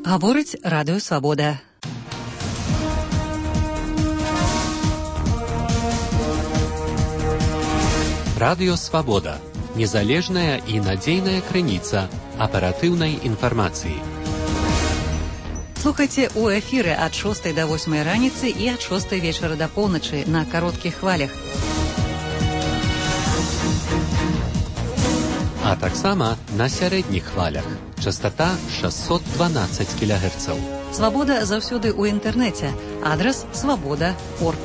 Гаворыць Радыё Свабода. Радыё Свабода. Незалежная і надзейная крыніца аператыўнай інфармацыі. Слухайце ў эфіры ад 6 до 8 раніцы і ад 6 вечара до поўначы на кароткіх хвалях. А таксама на сярэдніх хвалях. Частота 612 кГц. Свабода заўсёды ў інтэрнэце. Адрас свабода.орг.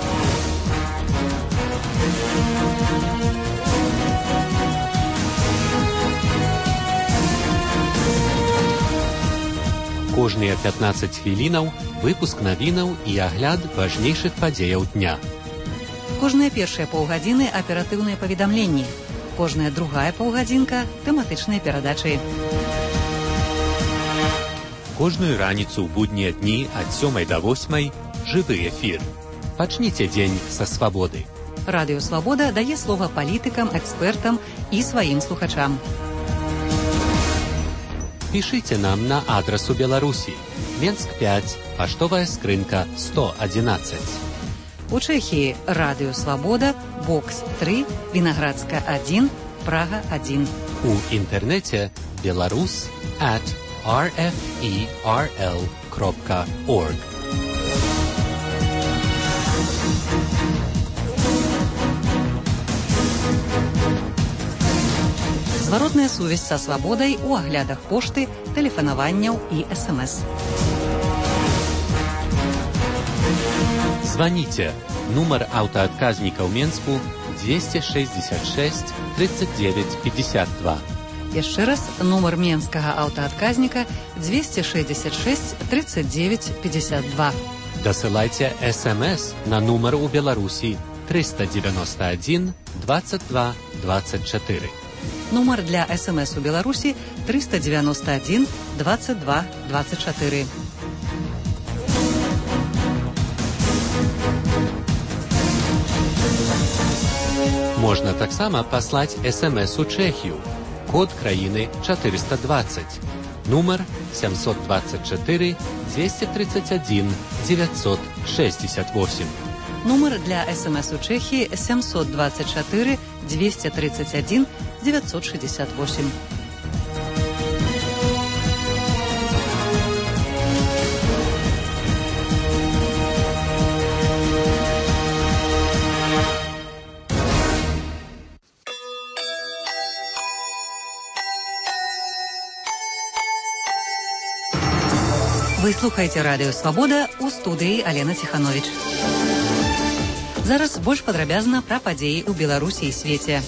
Кожныя 15 хвілінаў выпуск навінаў і агляд важнейшых падзеяў дня. Кожныя першыя паўгадзіны аператыўныя паведамленні. Кожная другая паўгадзінка тэматычныя перадачы. Кожную раніцу ў буднія дні ад 7 до 8 жывы эфір. Пачніце дзень са свабоды. Радыё Свабода дае слова палітыкам, экспертам і сваім слухачам. Пішыце нам на адрас у Беларусі. Менск 5, паштовая скрынка 111. У Чэхіі Радыё Свабода, Бокс 3, Вінаградска 1, Прага 1. У інтэрнэце belarus@rferl.org. Зваротная сувязь са свабодай у аглядах пошты, тэлефанаванняў і СМС. Званіце. Нумар аўтаадказніка ў Менску 266 39 52. Яшчэ раз, нумар менскага аўтаадказніка 266 39 52. Дасылайце СМС на нумар у Беларусі 391 22 24. Нумар для СМС у Беларусі 391 22 24. Можна таксама паслаць СМС у Чэхію. Код краіны 420. Нумар 724 231 968. Нумар для СМС у Чэхіі 724 231 968. Вы слухаеце Радыё Свабода, у студыі Алена Ціхановіч. Зараз больш падрабязна пра падзеі ў Беларусі і свеце.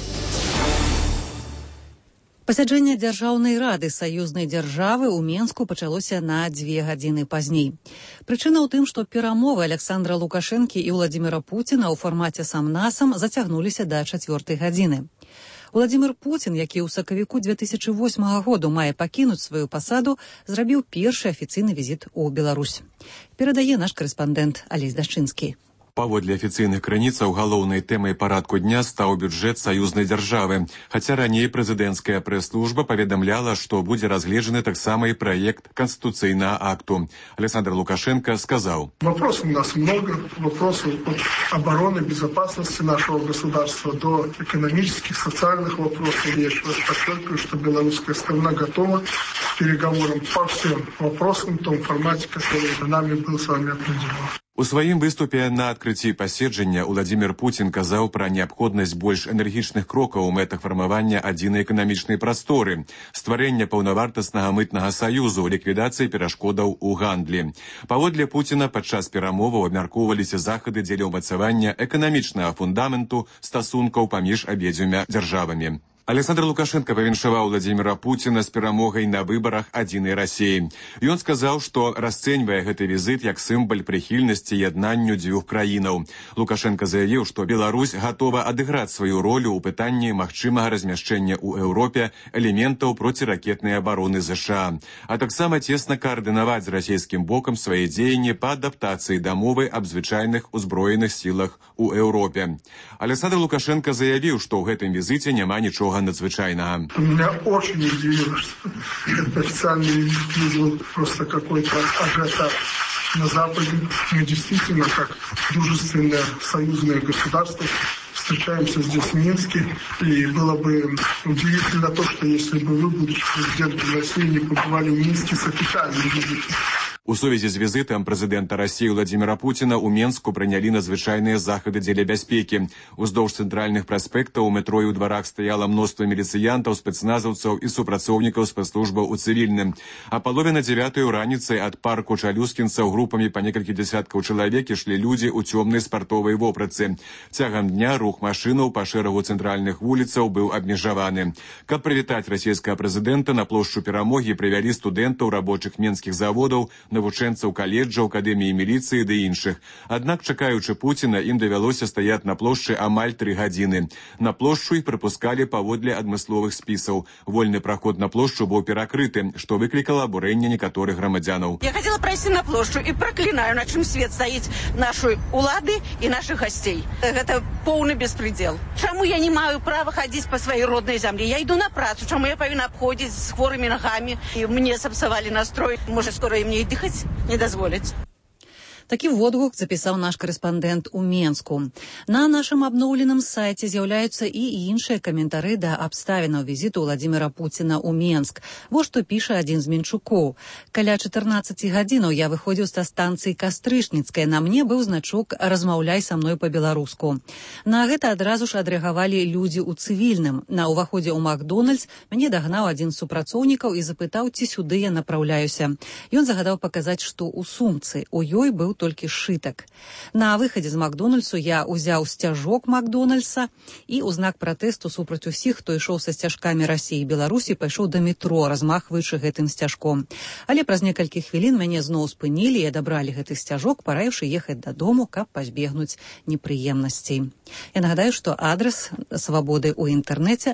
Пасяджэнне Дзяржаўнай рады саюзнай дзяржавы ў Менску пачалося на 2 гадзіны пазней. Прычына ў тым, што перамовы Александра Лукашэнкі і Владзіміра Пуціна ў фармаце сам-насам зацягнуліся да 4 гадзіны. Владзімір Пуцін, які ў сакавіку 2008 году мае пакінуць сваю пасаду, зрабіў першы афіцыйны візіт у Беларусь. Перадае наш карэспандэнт Алесь Дашчынскі. Паводле афіцыйных крыніцаў галоўнай тэмай парадку дня стаў бюджэт саюзнай дзяржавы. Хаця раней прэзідэнцкая прэс-служба паведамляла, што будзе разгледжаны таксама і праект канстытуцыйнага акту. Александр Лукашенко сказаў: Вопросов у нас много, вопросов от обороны, безопасности нашего государства до экономических, социальных вопросов. Я еще раз подчеркиваю, что белорусская сторона готова к переговорам по всем вопросам в том формате, который нами был с вами определен. У сваім выступе на адкрыцці паседжання Владзімір Пуцін казаў пра неабходнасць больш энергічных крокаў у мэтах фармавання адзінай эканамічнай прасторы, стварэння паўнавартаснага мытнага саюзу, ліквідацыі перашкодаў у гандлі. Паводле Пуціна падчас перамоваў абмяркоўваліся захады дзеля ўмацавання эканамічнага фундаменту стасункаў паміж абедзвюма дзяржавамі. Александр Лукашенко павіншаваў Владзіміра Пуціна з перамогай на выбарах адзінай Расіі. Ён сказаў, што расцэньвае гэты візіт як сімвал прыхільнасці яднанню дзвюх краінаў. Лукашенко заявіў, што Беларусь гатова адыграць сваю ролю ў пытанні магчымага размяшчэння ў Еўропе элементаў проціракетнай абароны ЗША, а таксама цесна каардынаваць з расійскім бокам свае дзеянні па адаптацыі да мовы аб звычайных узброеных сілах у Еўропе. Александр Лукашенко заявіў, што ў гэтым візіце няма нічога нічога надзвычайнага. Меня очень удивило, что этот официальный визит вызвал просто какой-то ажиотаж на Западе. Мы действительно, как дружественное союзное государство, встречаемся здесь в Минске. И было бы удивительно то, что если бы вы, будучи президентом России, не побывали в Минске с официальным визитом. У сувязі з візитам прэзідэнта Расіі Владзіміра Пуціна ў Менску прынялі надзвычайныя захады дзеля бяспекі. Уздоўж цэнтральных праспектаў у метро і ў дварах стаяла мноства міліцыянтаў, спецназаўцаў і супрацоўнікаў спецслужбаў у цывільным. А палове на 9:00 раніцы ад парку чалюскінцаў групамі па некалькі дзясяткаў чалавек ішлі людзі ў цёмнай спартовай вопратцы. Цягам дня рух машынаў па шэрагу цэнтральных вуліцаў быў абмежаваны. Каб прывітаць расійскага прэзідэнта, на плошчу Перамогі прывялі студэнтаў рабочых менскіх заводаў, навучэнцаў каледжаў, акадэміі міліцыі ды іншых. Аднак, чакаючы Пуціна, ім давялося стаяць на плошчы амаль 3 гадзіны. На плошчу іх прыпускалі паводле адмысловых спісаў. Вольны праход на плошчу быў перакрыты, што выклікала абурэнне некаторых грамадзянаў. Я хотела пройти на площадь и проклинаю, на чем свет стоит нашей улады и наших гостей. Это полный беспредел. Чему я не имею права ходить по своей родной земле? Я иду на працу, чему я повинна обходить с хворыми ногами? И мне сапсовали настрой. Может, скоро и мне и дыхать не дозволить. Такі водгук запісаў наш корэспандэнт у Менску. На нашым абноўленым сайце з'яўляюцца і іншыя каментары да абставінаў візіту Владзіміра Пуціна ў Менск. Вось што піша адзін з менчукоў. Каля 14 гадзінаў я выходзіў са станцыі Кастрычніцкай. На мне быў значок «Размаўляй са мной па-беларуску». На гэта адразу ж адрэагавалі людзі ў цывільным. На ўваходзе ў Макдональдс мяне дагнаў адзін з супрацоўнікаў і запытаў, ці сюды я напраўляюся. Ён загадаў паказаць, што ў сумцы. У ёй быў толькі сшытак. На выхадзе з Макдональдсу я ўзяў сцяжок Макдональдса і ў знак пратэсту супраць усіх, хто ішоў са сцяжкамі Расіі і Беларусі, пайшоў да метро, размахваючы гэтым сцяжком. Але праз некалькі хвілін мяне зноў спынілі і адабралі гэты сцяжок, параіўшы ехаць дадому, каб пазбегнуць непрыемнасцей. Я нагадаю, што адрес свабоды ў інтэрнэце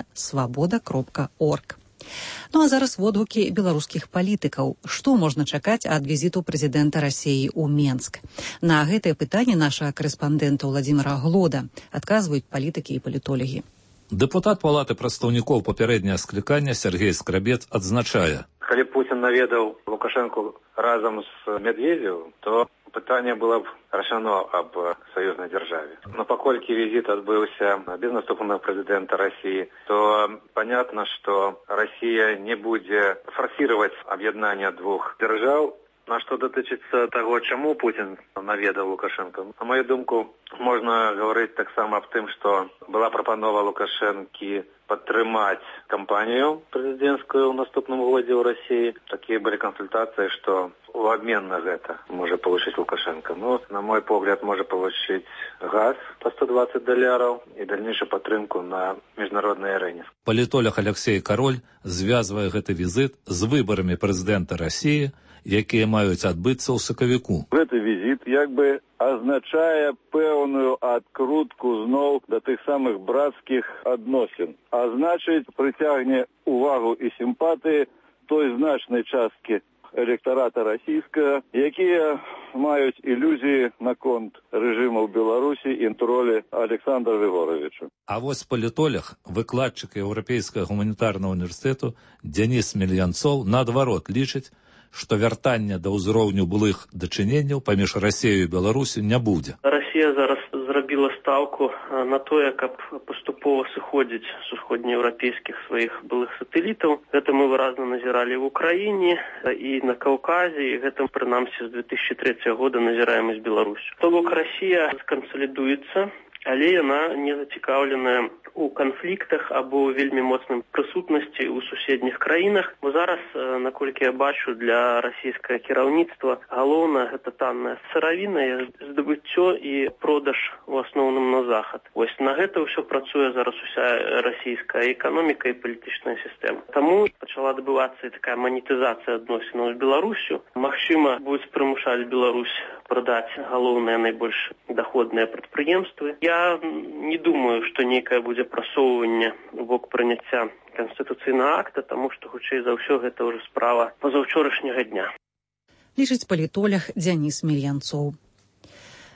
свабода.орг. Ну а зараз водгукі беларускіх палітыкаў. Што можна чакаць ад візіту прэзідэнта Расіі ў Менск? На гэтае пытанне нашага корэспандэнта Владзіміра Глода адказваюць палітыкі і палітолагі. Дэпутат Палаты прадстаўнікоў папярэдняе склікання Сергей Скрабец адзначае. Калі Пуцін наведаў Лукашэнку разам з Медведзевым, то пытанне было б рашано аб саюзнай дзяржаве. Но паколькі візіт адбыўся без наступнага прэзідэнта Расіі, то понятно, што Расія не будзе форсировать аб'яднанне двух дзяржаў. А што датычыцца таго, чаму Пуцін наведаў Лукашэнка? На мою думку, можна гаварыць таксама аб тым, што была прапанова Лукашэнкі падтрымаць кампанію прэзідэнцкую ў наступным годзе ў Расіі. Такія былі кансультацыі, што у абмен на гэта можа получыць Лукашэнка. Ну, на мой погляд, можа получыць газ по $120 і дальнейшую падтрымку на міжнароднай арэне. Палітолог Алексей Кароль звязвае гэты візіт з выбарамі прэзідэнта Расіі, якія маюць адбыцца ў сакавіку. Гэты візіт як бы азначае пэўную адкрутку зноў да тых самых брацкіх адносін. А значыць, прыцягне увагу і сімпатыі той значнай часткі электарата расійскага, якія маюць ілюзіі наконт рэжыму ў Беларусі і тролі Александра Григоровича. А вось палітолог, выкладчык Еўрапейскага гуманітарнага універсітэту Дзяніс Мільянцоў наадварот лічыць, што вяртання да ўзроўню былых дачыненняў паміж Расіяй і Беларусю не будзе. Расія зараз зрабіла стаўку на тое, каб паступова сыходзіць з усходнееўрапейскіх сваіх былых сатэлітаў. Гэта мы выразна назіралі ў Украіне і на Каўказе, і гэта прынамсі з 2003 года назіраем і з Беларусю. То бок Расія скансалідуецца, але яна не зацікаўленая у канфліктах або вельмі моцным прысутнасці ў суседніх краінах. Бо зараз, наколькі я бачу, для расійскага кіраўніцтва галоўнае гэта танная сыравіна, здабыццё і продаж у асноўным на захад. Вось на гэта ўсё працуе зараз уся расійская эканоміка і палітычная сістэма. Таму пачала адбывацца і такая манетызацыя адносінаў з Беларусю. Магчыма, будуць прымушаць Беларусь прадаць галоўныя найбольш даходныя прадпрыемствы. Я не думаю, што нейкае будзе прасоўванне у бок прыняцця канстытуцыйнага акта, таму што, хутчэй за ўсё, гэта ўжо справа пазаўчорашняга дня. Лічыць палітолог Дзяніс Мільянцоў.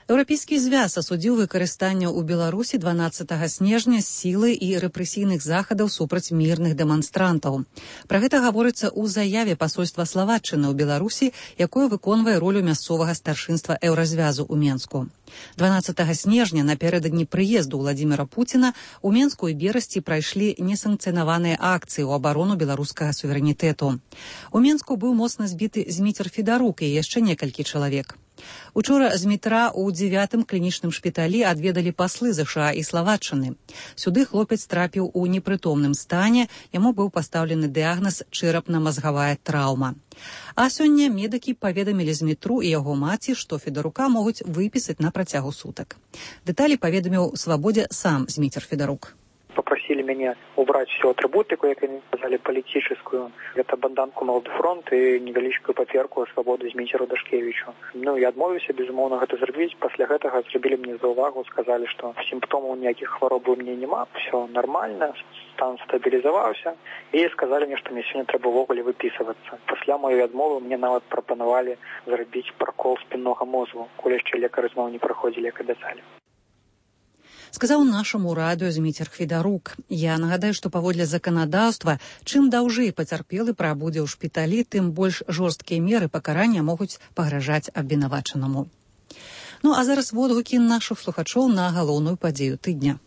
Еўрапейскі звяз асудзіў выкарыстанне ў Беларусі 12 снежня сілы і рэпрэсійных захадаў супраць мірных дэманстрантаў. Пра гэта гаворыцца ў заяве пасольства Славаччыны ў Беларусі, якое выконвае ролю мясцовага старшынства Еўразвязу ў Менску. 12 снежня напярэдадні прыезду Владзіміра Пуціна у Менску і Берасці прайшлі несанкцыянаваныя акцыі ў абарону беларускага суверэнітэту. У Менску быў моцна збіты Зміцер Федарук і яшчэ некалькі чалавек. Учора з метра ў 9-м клінічным шпіталі адведалі паслы ЗША і Славаччыны. Сюды хлопец трапіў у непрытомным стане, яму быў пастаўлены дыягназ чэрапна-мазгавая траўма. А сёння медыкі паведамілі з метру і яго маці, што Федарука могуць выпісаць на працягу сутак. Дэталі паведаміў Свабодзе сам Зміцер Федарук. Попросили меня убрать всю атрибутику, как они сказали, политическую. Это банданку «Молодой фронт» и невеличкую паперку «Свободу Зміцеру Дашкевичу». Я адмовіўся, безумоўна, гэта зрабіць. Пасля гэтага зрабілі мне заўвагу, сказали, что сімптомаў ніякіх хвароб у мяне няма, все нормально, стан стабілізаваўся. І сказали мне, что мне сёння трэба ўвогуле выпісывацца. Пасля моей адмовы мне нават прапанавалі зрабіць прокол спіннога мозгу, коли яшчэ лекары зноў не праходзілі, як абяцалі. Сказаў нашаму радыё Зміцер Федарук. Я нагадаю, што паводле заканадаўства, чым даўжэй пацярпелы прабудзе ў шпіталі, тым больш жорсткія меры пакарання могуць пагражаць абвінавачанаму. Ну а зараз водгукі нашых слухачоў на галоўную падзею тыдня.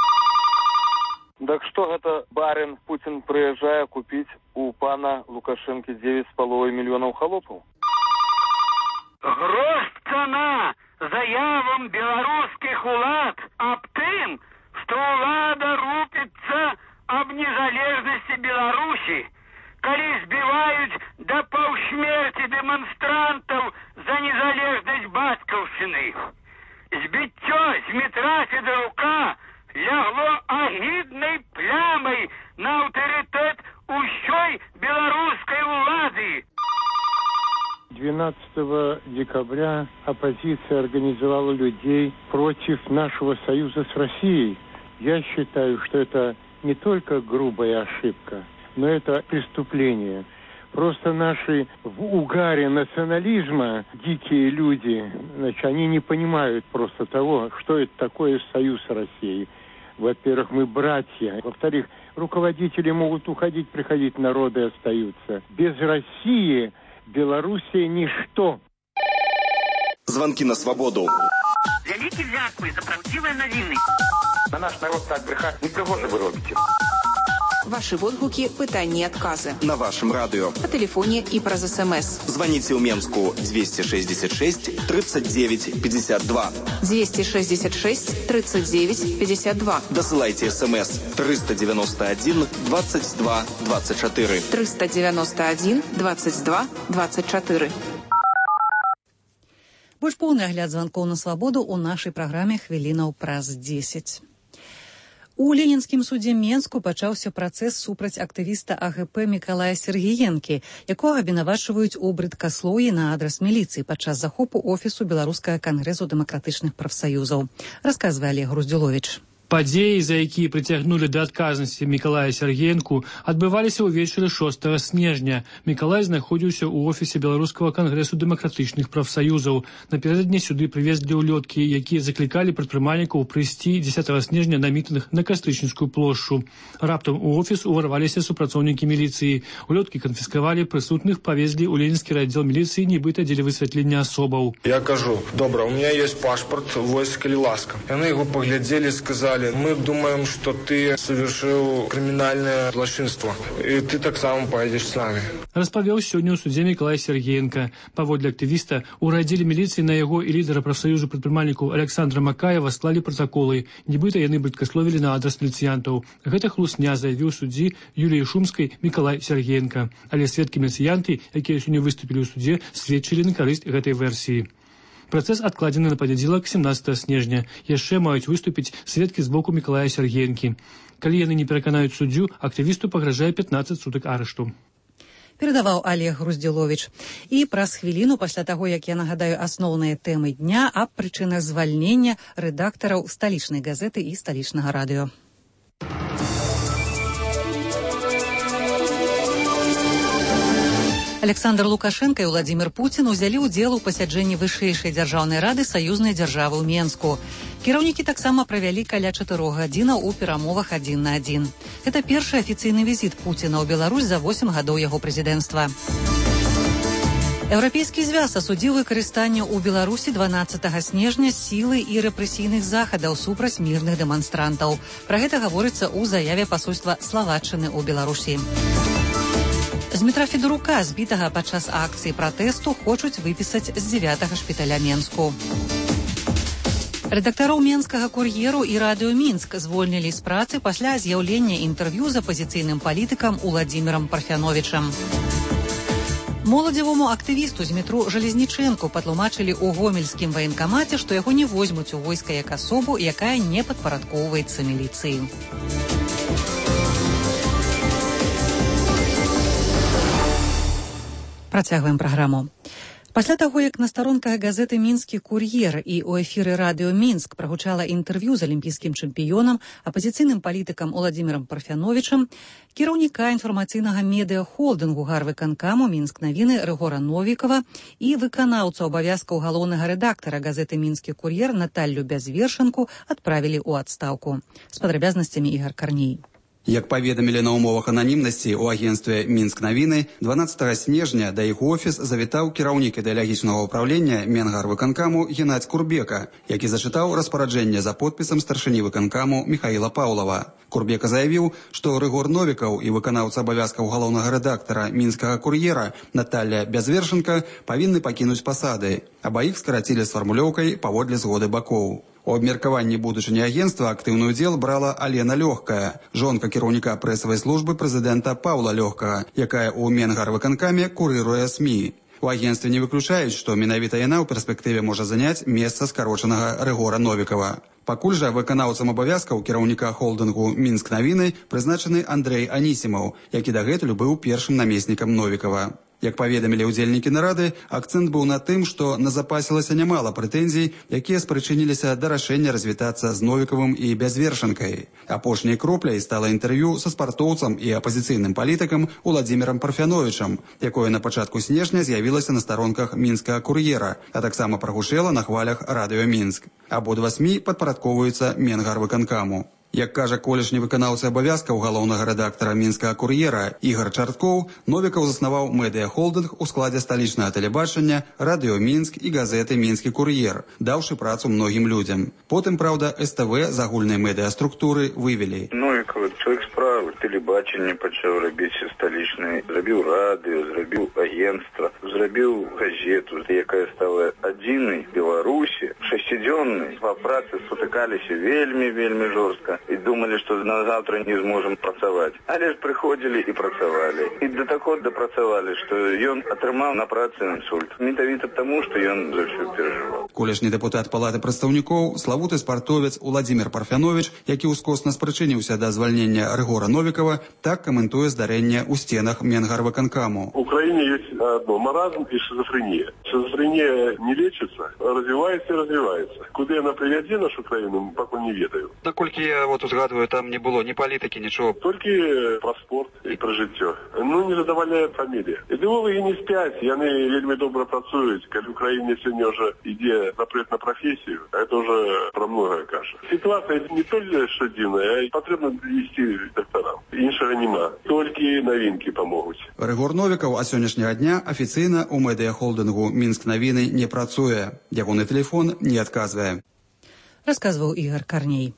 Так што гэта барин Путін прыязджае купіць у пана Лукашэнкі 9,5 мільёнаў халопаў? Грош цана заявам беларускіх улад аб тым, што ўлада рупіцца аб незалежнасці Беларусі, калі збіваюць да паўсмерці дэманстрантаў за незалежнасць бацькаўшчыны. Збіццё Змітра Федарука лягло агіднай плямай на аўтарытэт усёй беларускай улады. 12 декабря оппозиция организовала людей против нашего союза с Россией. Я считаю, что это не только грубая ошибка, но это преступление. Просто наши в угаре национализма дикие люди, значит, они не понимают просто того, что это такое союз с Россией. Во-первых, мы братья. Во-вторых, руководители могут уходить, приходить, народы остаются. Без России Белоруссия ничто. Звонки на свободу. Вялікі дзякуй за правдзівыя навіны. На наш народ так брехать не пригоже вы робите. Ваши водгуки, пытанні і адказы. На вашем радио. По телефоне и праз СМС. Звоните в Менску 266 39 52. 266 39 52. Досылайте СМС 391 22 24. 391 22 24. Больш поўны агляд званкоў на свабоду ў нашай праграме «Хвілінаў праз 10». У Ленінскім судзе Менску пачаўся працэс супраць актывіста АГП Мікалая Сергіенкі, якога абвінавачваюць у брыдкаслоўі на адрас міліцыі падчас захопу офісу Беларускага кангрэсу дэмакратычных прафсаюзаў. Расказвае Олег Груздзюловіч. Падзеі, за якія прыцягнулі да адказнасці Мікалая Сергіенку, адбываліся ўвечары 6 снежня. Мікалай знаходзіўся ў офісе Беларускага кангрэсу дэмакратычных прафсаюзаў. Напярэдадні сюды прывезлі ўлёткі, якія заклікалі прадпрымальнікаў прыйсці 10 снежня на мітынг на Кастрычніцкую плошчу. Раптам у офіс уварваліся супрацоўнікі міліцыі. Улёткі канфіскавалі, прысутных павезлі ў Ленінскі раддзел міліцыі, нібыта дзеля высвятлення асобаў. Я кажу, добра, у меня есть пашпорт, вось, калі ласка. Яны яго паглядзелі, сказали, мы думаем, что ты совершил криминальное злочинство, и ты так само поедешь с нами. Распавёў сёння ў судзе Мікалай Сергіенка. Паводле актывіста, у раддзеле міліцыі на яго і лідара прафсаюзу прадпрымальнікаў Александра Макаева склалі пратаколы. Нібыта яны брыдкасловілі на адрас міліцыянтаў. Гэта хлусня, заявіў суддзі Юліі Шумскай Мікалай Сергіенка. Але сведкі-міліцыянты, якія сёння выступілі ў судзе, сведчылі на карысць гэтай версіі. Працэс адкладзены на панядзелак 17 снежня. Яшчэ маюць выступіць сведкі з боку Мікалая Сергіенкі. Калі яны не пераканаюць суддзю, актывісту пагражае 15 сутак арышту. Перадаваў Олег Груздзюловіч. І праз хвіліну пасля таго, як я нагадаю асноўныя тэмы дня аб прычынах звальнення рэдактараў сталічнай газеты і сталічнага радыё. Александр Лукашенко і Владимир Путін узялі ўдзел у пасяджэнні вышэйшай дзяржаўнай рады саюзнай дзяржавы ў Менску. Кіраўнікі таксама правялі каля 4 гадзінаў у перамовах 1 на 1. Гэта першы афіцыйны візіт Пуціна ў Беларусь за 8 гадоў яго прэзідэнцтва. Еўрапейскі звяз асудзіў выкарыстанне ў Беларусі 12 снежня сілы і рэпрэсійных захадаў супраць мірных дэманстрантаў. Пра гэта гаворыцца ў заяве пасольства Славаччыны ў Беларусі. З Дмітра Федорука, збітага падчас акцыі пратэсту, хочуць выпісаць з 9-га шпіталя Менску. Рэдактароў Менскага кур'еру і радыё Мінск звольнілі з працы пасля з'яўлення інтэрв'ю з апазіцыйным палітыкам Уладзімірам Парфяновічам. Моладзевому актывісту Змітру Жалезнічэнку патлумачылі ў гомельскім ваенкамаце, што яго не возьмуць у войска як асобу, якая не падпарадкоўваецца міліцыі. Працягваем праграму. Пасля таго, як на старонках газеты «Мінскі кур'ер» і ў эфіры радыё «Мінск» прагучала інтэрв'ю з алімпійскім чэмпіёнам, апазіцыйным палітыкам Уладзімірам Парфяновічам, кіраўніка інфармацыйнага медыа-холдынгу гарвыканкаму «Мінск навіны» Рыгора Новікава і выканаўца абавязкаў галоўнага рэдактара газеты «Мінскі кур'ер» Наталлю Бязвершанку адправілі ў адстаўку. З падрабязнасцямі Ігар Карней. Як паведамілі на ўмовах ананімнасці ў агенцтве «Мінск навіны», 12 снежня да іх офіс завітаў кіраўнік ідэалагічнага ўправлення Менгарвыканкаму Геннадзь Курбека, які зачытаў распараджэнне за подпісам старшыні выканкаму Міхаіла Паўлава. Курбека заявіў, што Рыгор Новікаў і выканаўца абавязкаў галоўнага рэдактара «Мінскага кур'ера» Наталля Бязвершанка павінны пакінуць пасады. Абаіх скарацілі з фармулёўкай паводле згоды бакоў. У абмеркаванні будучыні агенцтва актыўны ўдзел брала Алена Лёгкая, жонка кіраўніка прэсавай службы прэзідэнта Паўла Лёгкага, якая ў Менгарвыканкаме курыруе СМІ. У агенцтве не выключаюць, што менавіта яна ў перспектыве можа заняць месца скарочанага Рыгора Новікава. Пакуль жа выканаўцам абавязкаў кіраўніка холдынгу «Мінск навіны» прызначаны Андрэй Анісімаў, які дагэтуль быў першым намеснікам Новікава. Як паведамілі ўдзельнікі нарады, акцэнт быў на тым, што назапасілася нямала прэтэнзій, якія спрычыніліся да рашэння развітацца з Новікавым і Бязвершанкай. Апошняй кропляй стала інтэрв'ю са спартоўцам і апазіцыйным палітыкам Уладзімірам Парфяновічам, якое на пачатку снежня з'явілася на старонках «Мінскага кур'ера», а таксама прагучэла на хвалях радыё «Мінск». Абодва СМІ падпарадкоўваюцца Менгарвыканкаму. Як кажа колішні выканаўца абавязкаў галоўнага рэдактара «Мінскага кур'ера» Ігар Чарткоў, Новікаў заснаваў медыа-холдынг у складзе сталічнага тэлебачання, радыё «Мінск» і газеты «Мінскі кур'ер», даўшы працу многім людзям. Потым, праўда, СТВ з агульнай медыа-структуры вывелі. Новікаў чалавек справы, тэлебачанне пачаў рабіць сталічнае, зрабіў радыё, зрабіў агенцтва, зрабіў газету, якая стала адзінай Беларусі, шасцідзённай. Па працы спатыкаліся вельмі жорстка. І думалі, што на завтра не зможам працаваць. Але ж прыходзілі і працавалі. І да таго дапрацавалі, што ён атрымаў на працы інсульт. Менавіта таму, што ён за ўсё перажываў. Колішні дэпутат палаты прадстаўнікоў, славуты спартовец Уладзімір Парфяновіч, які ўскосна спрычыніўся да звальнення Рыгора Новікава, так каментуе здарэнне ў стенах Менгарвыканкаму. У краіне ёсць одно – маразм і шизофрения. Шизофрения не лечится, развивается и развивается. Куды она привядзе нашу краіну, пакуль не ведаю. Наколькі я узгадываю, там не было ні палітыкі, нічого. Толькі пра спорт і пра жыццё. Ну, не задавальная фамілія. Ідэологі не спяць, яны вельмі добра працуюць. Калі ў краіне сёння ўжо ідзе запрет на прафесію, гэта ўжо пра многае кажа. Сітуацыя не толькі што дзіўная, а патрэбна весці дактарам. Іншага няма. Толькі навінкі памогуць. Рыгор Новікаў ад сённяшняга дня афіцыйна ў медыа-холдынгу «Мінск навіны» не працуе. Ягоны тэлефон не адказвае. Расказваў Ігар Карней.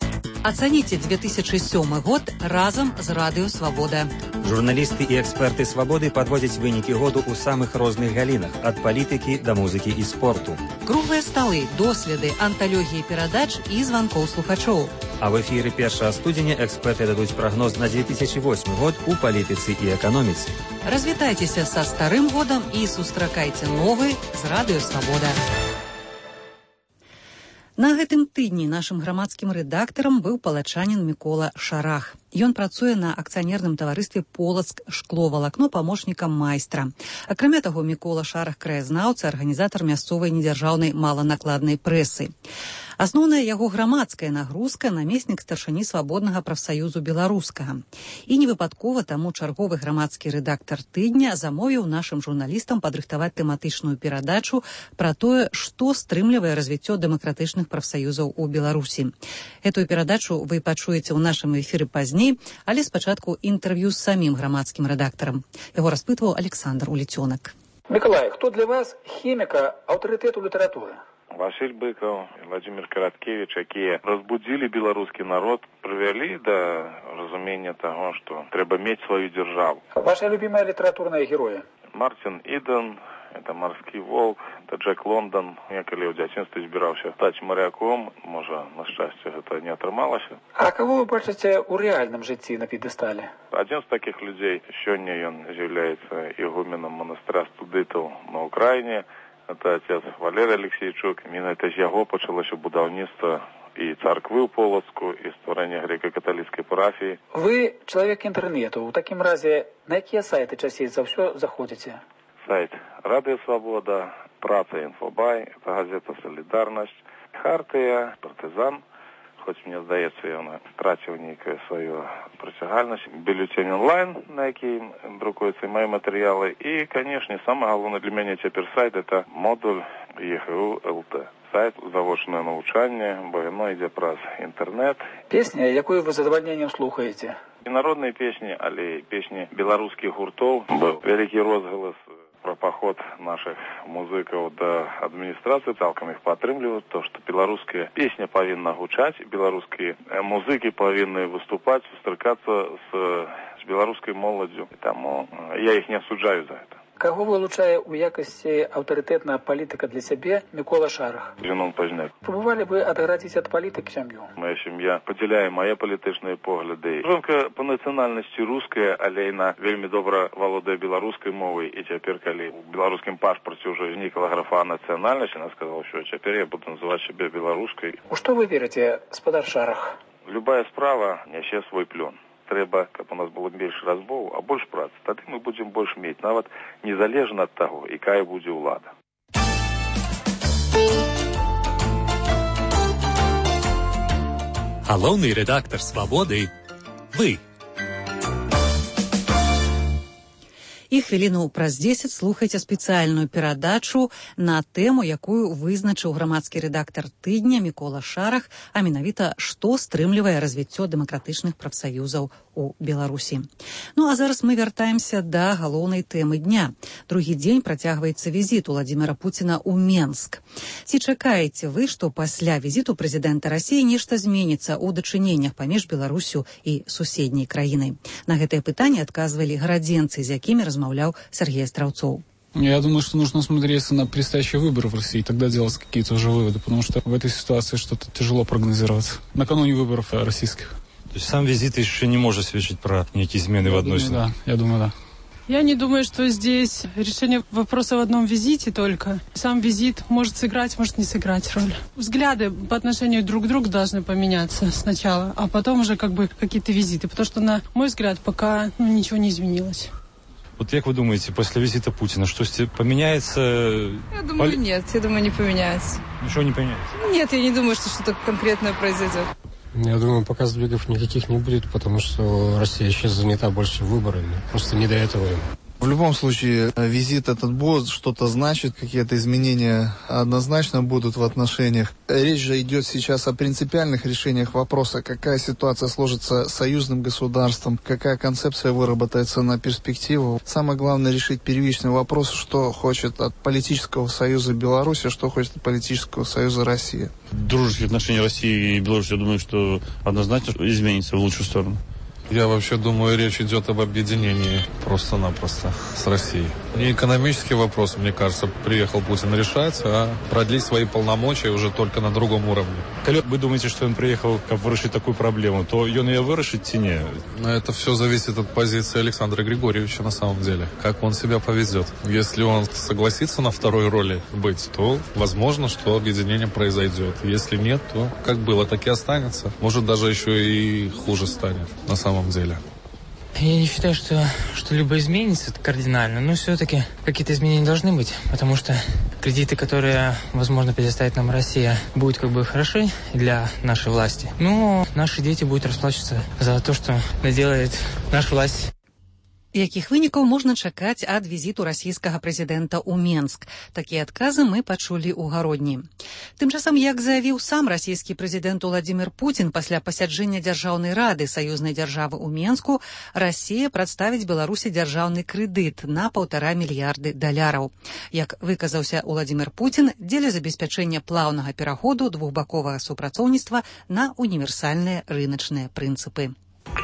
Ацаніце 2007 год разам з Радыё Свабода. Журналісты і эксперты «Свабоды» падводзяць вынікі году ў самых розных галінах, ад палітыкі да музыкі і спорту. Круглыя сталы, доследы, анталогіі перадач і званкоў слухачоў. А в эфіры 1 студзеня эксперты дадуць прагноз на 2008 год у палітыцы і эканоміцы. Развітайцеся са старым годам і сустракайце новы з Радыё Свабода. На гэтым тыдні нашым грамадскім рэдактарам быў палачанін Мікола Шарах. Ён працуе на акцыянерным таварыстве «Полацк шкловалакно» памочнікам майстра. Акрамя таго, Мікола Шарах краязнаўца, арганізатар мясцовай недзяржаўнай маланакладнай прэсы. Асноўная яго грамадская нагрузка – намеснік старшыні свабоднага прафсаюзу беларускага. І невыпадкова таму чарговы грамадскі рэдактар тыдня замовіў нашым журналістам падрыхтаваць тэматычную перадачу пра тое, што стрымлівае развіццё дэмакратычных прафсаюзаў у Беларусі. Этую перадачу вы пачуеце ў нашым эфіры пазней, але спачатку інтэрв'ю з самім грамадскім рэдактарам. Яго распытваў Александр Уліцёнак. Миколай, хто для вас хіміка аўтарытэту літаратуры? Василь Быков и Владимир Короткевич, якія разбудзілі беларускі народ, прывялі да разумення таго, што трэба мець сваю дзяржаву. Ваши любимые литературные герои? Мартин Иден, это «Морский волк», это Джек Лондон. Я калі ў дзяцінстве збіраўся стаць моряком, можа, на шчасце гэта не атрымалася. А кого вы бачыце ў рэальным жыцці на п'едэстале? Адзін з такіх людзей, сёння ён з'яўляецца ігуменам манастыра студытаў на Украіне. Это отец Валерий Алексейчук. Именно это з яго пачалося будаўніцтва і царквы ў Полацку, і стварэння грэка-каталіцкай парафіі. Вы чалавек інтэрнету. У такім разе, на якія сайты часцей за ўсё заходзіце? Сайт «Радио Свобода», «Праца Инфобай», это газета «Солидарность», «Хартия», «Партизан». Хоць мне здаецца, ён страціў нейкую сваю працягальнасць. Бюллетень онлайн, на якім друкуюцца мои матэрыялы. І, канешне, самае галоўнае для мяне цяпер сайт – это модуль ЕГУ ЛТ. Сайт «Завочнае навучанне», бо яно ідзе праз інтэрнэт. Песня, якую вы з задавальненнем слухаеце? І народныя песні, але і песні беларускіх гуртоў. Быў вялікі розгалас про поход наших музыкаў да адміністрацыі, цалкам іх падтрымліваюць, то, што беларуская песня павінна гучаць, беларускія музыкі павінны выступаць, сустракацца з беларускай моладдзю. Таму я іх не асуджаю за гэта. Каго вылучае ў якасці аўтарытэтнага палітыка для сябе Мікола Шарах? Зенон Пазняк. Пробувалі вы адгарадзіць ад палітык сям'ю? Моя сям'я падзяляе мае палітычныя погляды. Жонка па нацыянальнасці руская, але яна вельмі добра валодае беларускай мовай. І цяпер, калі ў беларускім пашпарце ўжо знікла графа нацыянальнасць, яна сказала, што цяпер я буду называць сябе беларускай. У што вы верыце, спадар Шарах? Любая справа нясе свой плён. Трэба, каб у нас было менш разбоў, а больш працы. Тады мы будзем больш мець, нават незалежна ад таго, якая будзе ўлада. Галоўны рэдактар «Свабоды» – вы. І хвіліну праз 10 слухайце спецыяльную перадачу на тэму, якую вызначыў грамадскі рэдактар тыдня Мікола Шарах, а менавіта што стрымлівае развіццё дэмакратычных прафсаюзаў у Беларусі. Ну а зараз мы вяртаемся да галоўнай тэмы дня. Другі дзень працягваецца візіт Уладзіміра Пуціна ў Менск. Ці чакаеце вы, што пасля візіту прэзідэнта Расіі нешта зменіцца ў дачыненнях паміж Беларусю і суседняй краінай? На гэтае пытанне адказвалі гарадзенцы, з якімі размаўляў Сергей Остраўцоў. Я думаю, что нужно смотреться на предстоящие выборы в России, тогда делать какие-то уже выводы, потому что в этой ситуации что-то тяжело прогнозировать. Накануне выборов российских. То есть сам визит еще не может свидетельствовать про некие измены в отношениях? Я думаю, да. Я не думаю, что здесь решение вопроса в одном визите только. Сам визит может сыграть, может не сыграть роль. Взгляды по отношению друг к другу должны поменяться сначала, а потом уже какие-то визиты. Потому что, на мой взгляд, пока ничего не изменилось. Вот как вы думаете, после визита Путина что поменяется? Я думаю, нет. Я думаю, не поменяется. Ничего не поменяется? Нет, я не думаю, что что-то конкретное произойдет. Я думаю, пока сдвигов никаких не будет, потому что Россия сейчас занята больше выборами. Просто не до этого им. В любом случае, визит этот будет что-то значит, какие-то изменения однозначно будут в отношениях. Речь же идет сейчас о принципиальных решениях вопроса, какая ситуация сложится с союзным государством, какая концепция выработается на перспективу. Самое главное решить первичный вопрос, что хочет от политического союза Беларуси, что хочет от политического союза России. Дружеские отношения России и Беларуси, я думаю, что однозначно изменится в лучшую сторону. Я вообще думаю, речь идет об объединении просто-напросто с Россией. Не экономический вопрос, мне кажется, приехал Путин решать, а продлить свои полномочия уже только на другом уровне. Коли вы думаете, что он приехал вырашить такую проблему, то он ее вырашить или нет? Это все зависит от позиции Александра Григорьевича на самом деле. Как он себя поведет. Если он согласится на второй роли быть, то возможно, что объединение произойдет. Если нет, то как было, так и останется. Может, даже еще и хуже станет на самом самом деле? Я не считаю, что что-либо изменится кардинально, но все-таки какие-то изменения должны быть, потому что кредиты, которые, возможно, предоставит нам Россия, будут как бы хороши для нашей власти. Но наши дети будут расплачиваться за то, что наделает наша власть. Якіх вынікаў можна чакаць ад візіту расійскага прэзідэнта ў Менск? Такія адказы мы пачулі ў гародні. Тым часам, як заявіў сам расійскі прэзідэнт Уладзімір Пуцін пасля пасяджэння Дзяржаўнай рады саюзнай дзяржавы ў Менску, Расія прадставіць Беларусі дзяржаўны крэдыт на $1,5 мільярды. Як выказаўся Уладзімір Пуцін, дзеля забеспячэння плаўнага пераходу двухбаковага супрацоўніцтва на універсальныя рыначныя прынцыпы.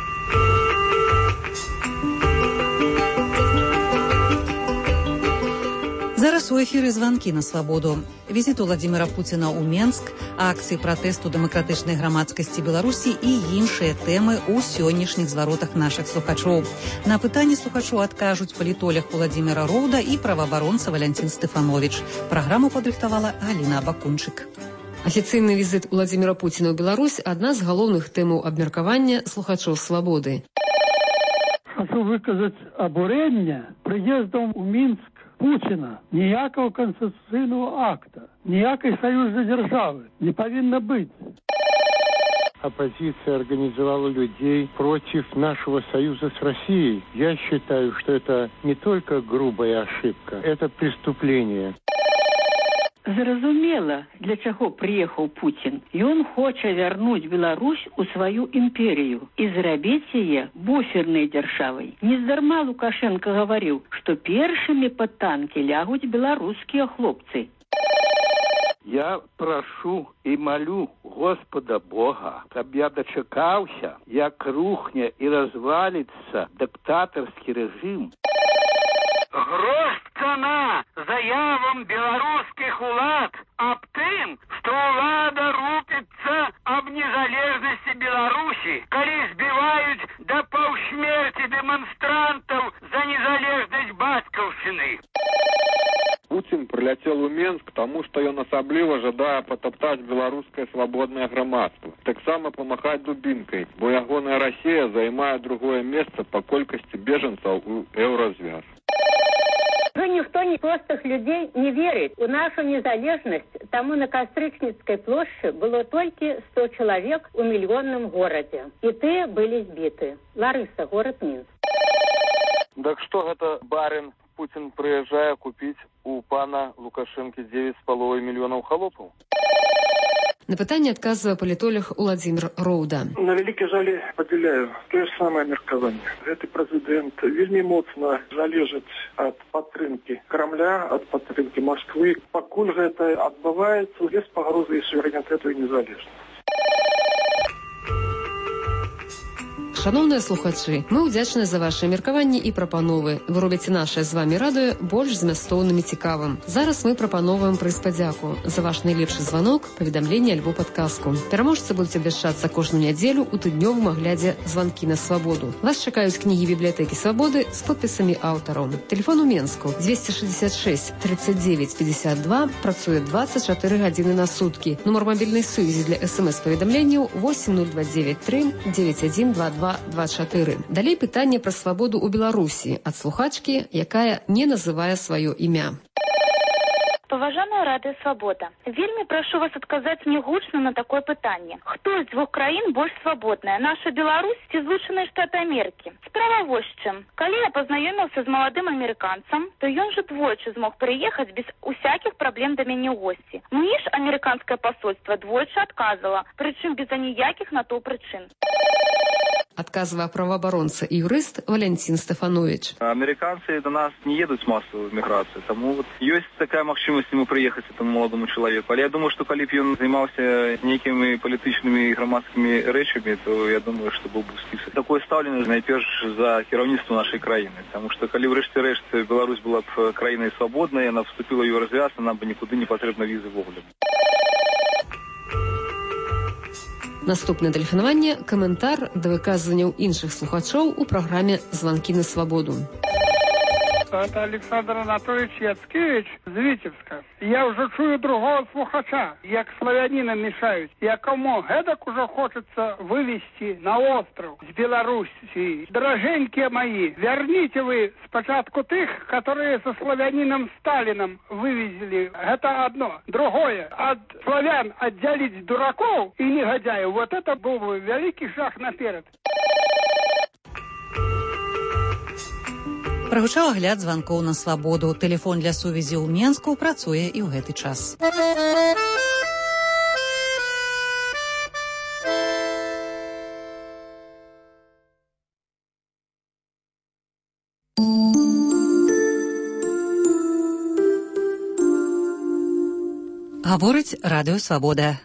Зараз у эфіры званкі на свабоду. Візіт Уладзіміра Пуціна ў Менск, акцыі пратэсту дэмакратычнай грамадскасці Беларусі і іншыя тэмы ў сённяшніх зваротах нашых слухачоў. На пытанні слухачоў адкажуць палітолог Уладзіміра Роуда і праваабаронца Валянцін Стэфановіч. Праграму падрыхтавала Галіна Бакунчык. Афіцыйны візіт Уладзіміра Пуціна ў Беларусь – адна з галоўных тэмаў абмеркавання слухачоў свабоды. Хочу выказаць абурэнне прыездам у Мінск Путина. Ніякого конституційного акта, ніякой союзной державы не повинно быть. Оппозиция организовала людей против нашего союза с Россией. Я считаю, что это не только грубая ошибка, это преступление. Зразумела, для чаго прыехаў Пуцін. Ён хоча вярнуць Беларусь у сваю імперію і зрабіць яе буфернай дзяржавай. Нездарма Лукашенко гаварыў, што першымі пад танкі лягуць беларускія хлопцы. Я прошу и молю Господа Бога, каб я дочакаўся, як рухне і развалится диктаторский режим. Грош цана заявам беларускіх улад аб тым, што ўлада рупіцца аб незалежнасці Беларусі, калі збіваюць да паўсмерці дэманстрантаў за незалежнасць бацькаўшчыны. Путин прилетел в Минск, тому что он особливо жадае потоптать белорусское свободное громадство. Так само помахать дубинкой, бо ягоная Россия займает другое место по колькости беженцев у Еврозвяз. Ну, никто не простых людей не верит. У нашу незалежность тому на Кастрычніцкай площади было только 100 человек у миллионном городе. И те были сбиты. Лариса, город Минск. Так что это барин Путин приезжая купить у пана Лукашенко 9,5 миллионов холопов? На пытанне адказвае палітолог Уладзімір Роуда. На вялікі жаль падзяляю тое ж самае меркаванне. Гэты прэзідэнт вельмі моцна залежыць ад падтрымкі Крамля, ад падтрымкі Масквы. Пакуль гэта адбываецца без пагрозы суверэнітэту і незалежнасці. Шановныя слухачы, мы ўдзячныя за ваши меркаванні і прапановы. Вы робіце нашае з вами радыё больш змястоўным і цікавым. Зараз мы прапановваем прыз падзяку за ваш найлепшы званок, паведамленне альбо падказку. Пераможцы будуць абвяшчацца кожную нядзелю ў тыднёвым аглядзе «Званкі на свабоду». Вас чакаюць кнігі бібліятэкі свабоды з подпісамі аўтараў. Тэлефон у Менску 266 39 52, працуе 24 гадзіны на суткі. Нумар мабільнай сувязі для СМС-паведамленняў 80293 9122 24. Далей пытанне пра свабоду ў Беларусі ад слухачкі, якая не называе сваё імя. Паважаная радыё «Свабода», вельмі прашу вас адказаць мне гучна на такое пытанне. Хто з двух краін больш свабодная, наша Беларусь ці Злучаныя Штаты Амерыкі? Справа вось чым. Калі я пазнаёміўся з маладым амерыканцам, то ён жа двойчы змог прыехаць без усякіх праблем да мяне ў госці. Мне ж амерыканскае пасольства двойчы адказала, прычым без аніякіх на то прычын. Адказвае праваабаронца і юрыст Валянцін Стэфановіч. Американцы до нас не едут с массовой миграцией, тому вот есть такая махчимость ему приехать, этому молодому человеку. Але я думаю, что коли б он занимался некими политичными и громадскими речами, то я думаю, что был бы список. Такое ставлено найперш за кіраўніцтва нашей краины, потому что коли врешті-решт Беларусь была б краиной свободной, она вступила в ее развяз, нам бы никуда не потребна визы в огляд. Наступнае тэлефанаванне – каментар да выказванняў іншых слухачоў у праграме «Званкі на свабоду». Это Александр Анатольевич Яцкевич з Витебска. Я уже чую другого слухача, як славянина мешают. Якому эдак уже хочется вывести на остров с Белоруссии. Дорогенькие мои, верните вы спочатку тых, которые со славянином Сталином вывезли. Это одно. Другое. От славян отделить дураков и негодяев. Вот это был бы великий шаг наперед. Прагучаў агляд званкоў на свабоду. Тэлефон для сувязі ў Менску працуе і ў гэты час. Гаворыць радыё «Свабода».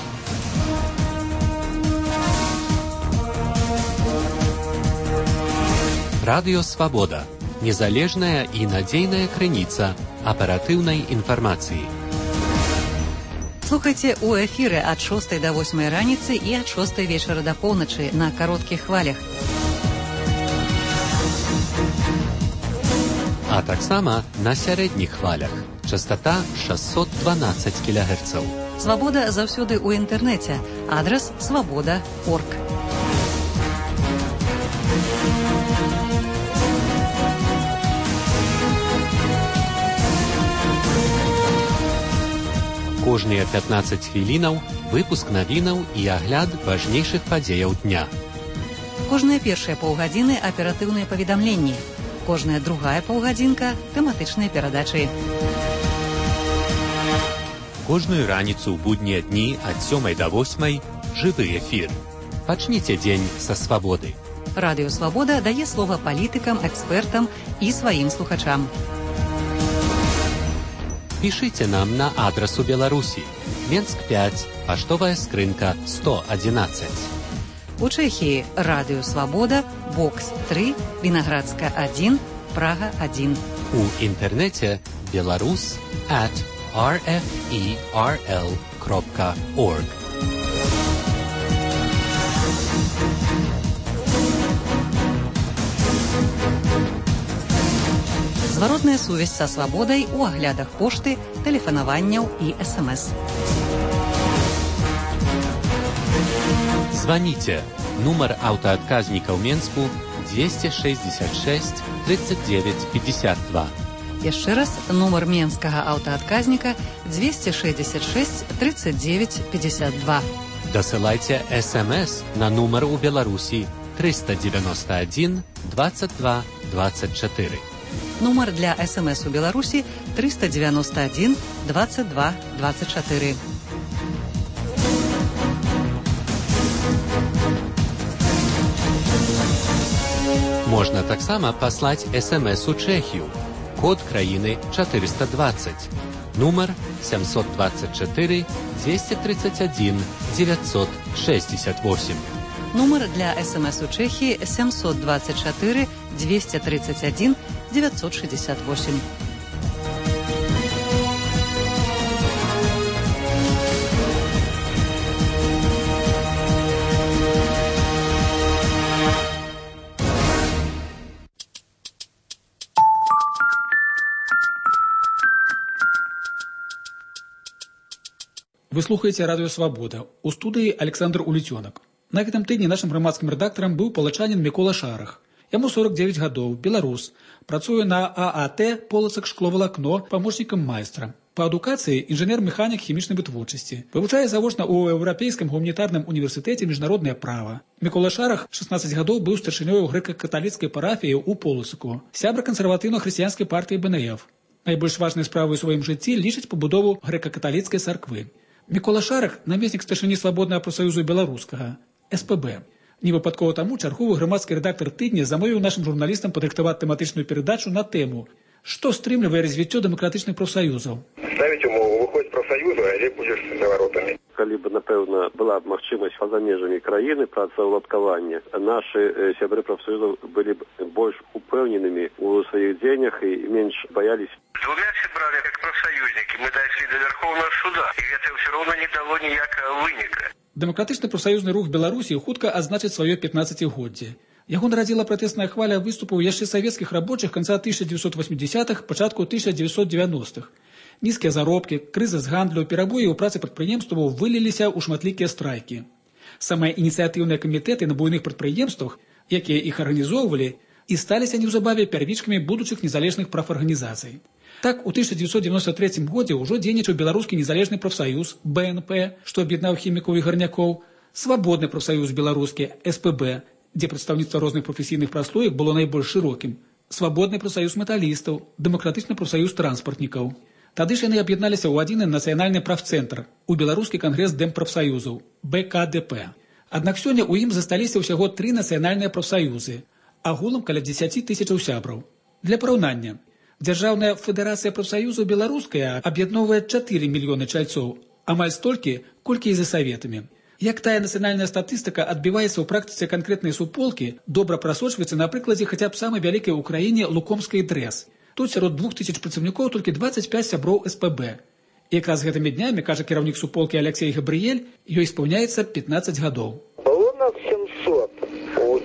Радыё «Свабода». Незалежная і надзейная крыніца аператыўнай інфармацыі. Слухайце ў эфіры ад 6 до 8 раніцы і ад 6 вечара да поўначы на кароткіх хвалях. А таксама на сярэдніх хвалях. Частота 612 кГц. Свабода заўсёды ў інтэрнэце. Адрас свабода.орг. Кожныя 15 хвілінаў выпуск навінаў і агляд важнейшых падзеяў дня. Кожныя першыя паўгадзіны аператыўныя паведамленні. Кожная другая паўгадзінка тэматычныя перадачы. Кожную раніцу ў буднія дні ад 7 до 8 жывы эфір. Пачніце дзень са свабоды. Радыё «Свабода» дае слова палітыкам, экспертам і сваім слухачам. Пішыце нам на адрас у Беларусі. Менск 5, паштовая скрынка 111. У Чэхіі радыё «Свабода», бокс 3, Вінаградска 1, Прага 1. У інтэрнэце belarus@rferl.org. Зваротная сувязь са свабодай у аглядах пошты, тэлефанаванняў і СМС. Званіце. Нумар аўтаадказніка ў Менску 266 39 52. Яшчэ раз, нумар менскага аўтаадказніка 266 39 52. Дасылайце СМС на нумар у Беларусі 391 22 24. Нумар для СМС у Беларусі 391 22 24. Можна таксама паслаць СМС у Чэхію. Код краіны 420. Нумар 724 231 968. Нумар для СМС у Чэхіі 724 231 968. Вы слухаеце радыё «Свабода». У студыі Александр Уліцёнак. На гэтым тыдні нашым грамадскім рэдактарам быў палачанін Мікола Шарах. Яму 49 гадоў, беларус. Працуе на ААТ «Полацак шкловалакно» памочнікам майстра. Па адукацыі інжынер-механік хімічнай вытворчасці. Вывучае завочна ў Еўрапейскім гуманітарным універсітэце міжнароднае права. Мікола Шарах 16 гадоў быў старшынёю грэка-каталіцкай парафіі ў Полацаку. Сябра кансерватыўна-хрысціянскай партыі БНФ. Найбольш важнай справай у сваім жыцці лічыць пабудову грэка-каталіцкай царквы. Мікола Шарах – намеснік старшыні свабоднага прафсаюзу беларускага, СПБ. Невыпадкова таму чарговы грамадскі рэдактар тыдня замовіў нашым журналістам падрыхтаваць тэматычную перадачу на тэму «Што стрымлівае развіццё дэмакратычных прафсаюзаў». Ставіць умову, выходзь з прафсаюзу, але будзеш за варотамі. Калі б, напэўна, была б магчымасць па-за межамі краіны працаўладкавання, нашы сябры прафсаюзаў былі б больш упэўненымі ў сваіх дзеяннях і менш баяліся. Двумя сябрамі, як прафсаюзнікі, мы дайшлі да Верховнага суда, і гэта ўсё роўна не дало ніякага выніка. Дэмакратычны прафсаюзны рух Беларусі хутка адзначыць сваё 15-годдзе. Яго нарадзіла пратэсная хваля выступаў яшчэ савецкіх рабочых канца 1980-х, пачатку 1990-х. Нізкія заробкі, крызіс гандлю, перабоі ў працы прадпрыемстваў выліліся ў шматлікія страйкі. Самыя ініцыятыўныя камітэты на буйных прадпрыемствах, якія іх арганізоўвалі, і сталіся неўзабаве пярвічкамі будучых незалежных прафарганізацый. Так, у 1993 годзе ўжо дзейнічаў беларускі незалежны прафсаюз БНП, што аб'яднаў хімікаў і гарнякоў, свабодны прафсаюз беларускі СПБ, дзе прадстаўніцтва розных прафесійных праслоек было найбольш шырокім, свабодны прафсаюз металістаў, дэмакратычны прафсаюз транспартнікаў. Тады ж яны аб'ядналіся ў адзіны нацыянальны прафцэнтр, у беларускі кангрэс дэмпрафсаюзаў БКДП. Аднак сёння ў ім засталіся ўсяго 3 нацыянальныя прафсаюзы, агулам каля 10 тысячаў сябраў. Для параўнання, Дзяржаўная федэрацыя прафсаюзаў беларуская аб'ядноўвае 4 мільёны чальцоў, амаль столькі, колькі і за саветамі. Як тая нацыянальная статыстыка адбіваецца ў практыцы канкрэтнай суполкі, добра прасочваецца на прыкладзе хаця б самай вялікай у краіне лукомскай ДРЭС. Тут сярод 2000 працаўнікоў толькі 25 сяброў СПБ. І якраз гэтымі днямі, кажа кіраўнік суполкі Алексей Габрыель, ёй спаўняецца 15 гадоў. Было нас 700 у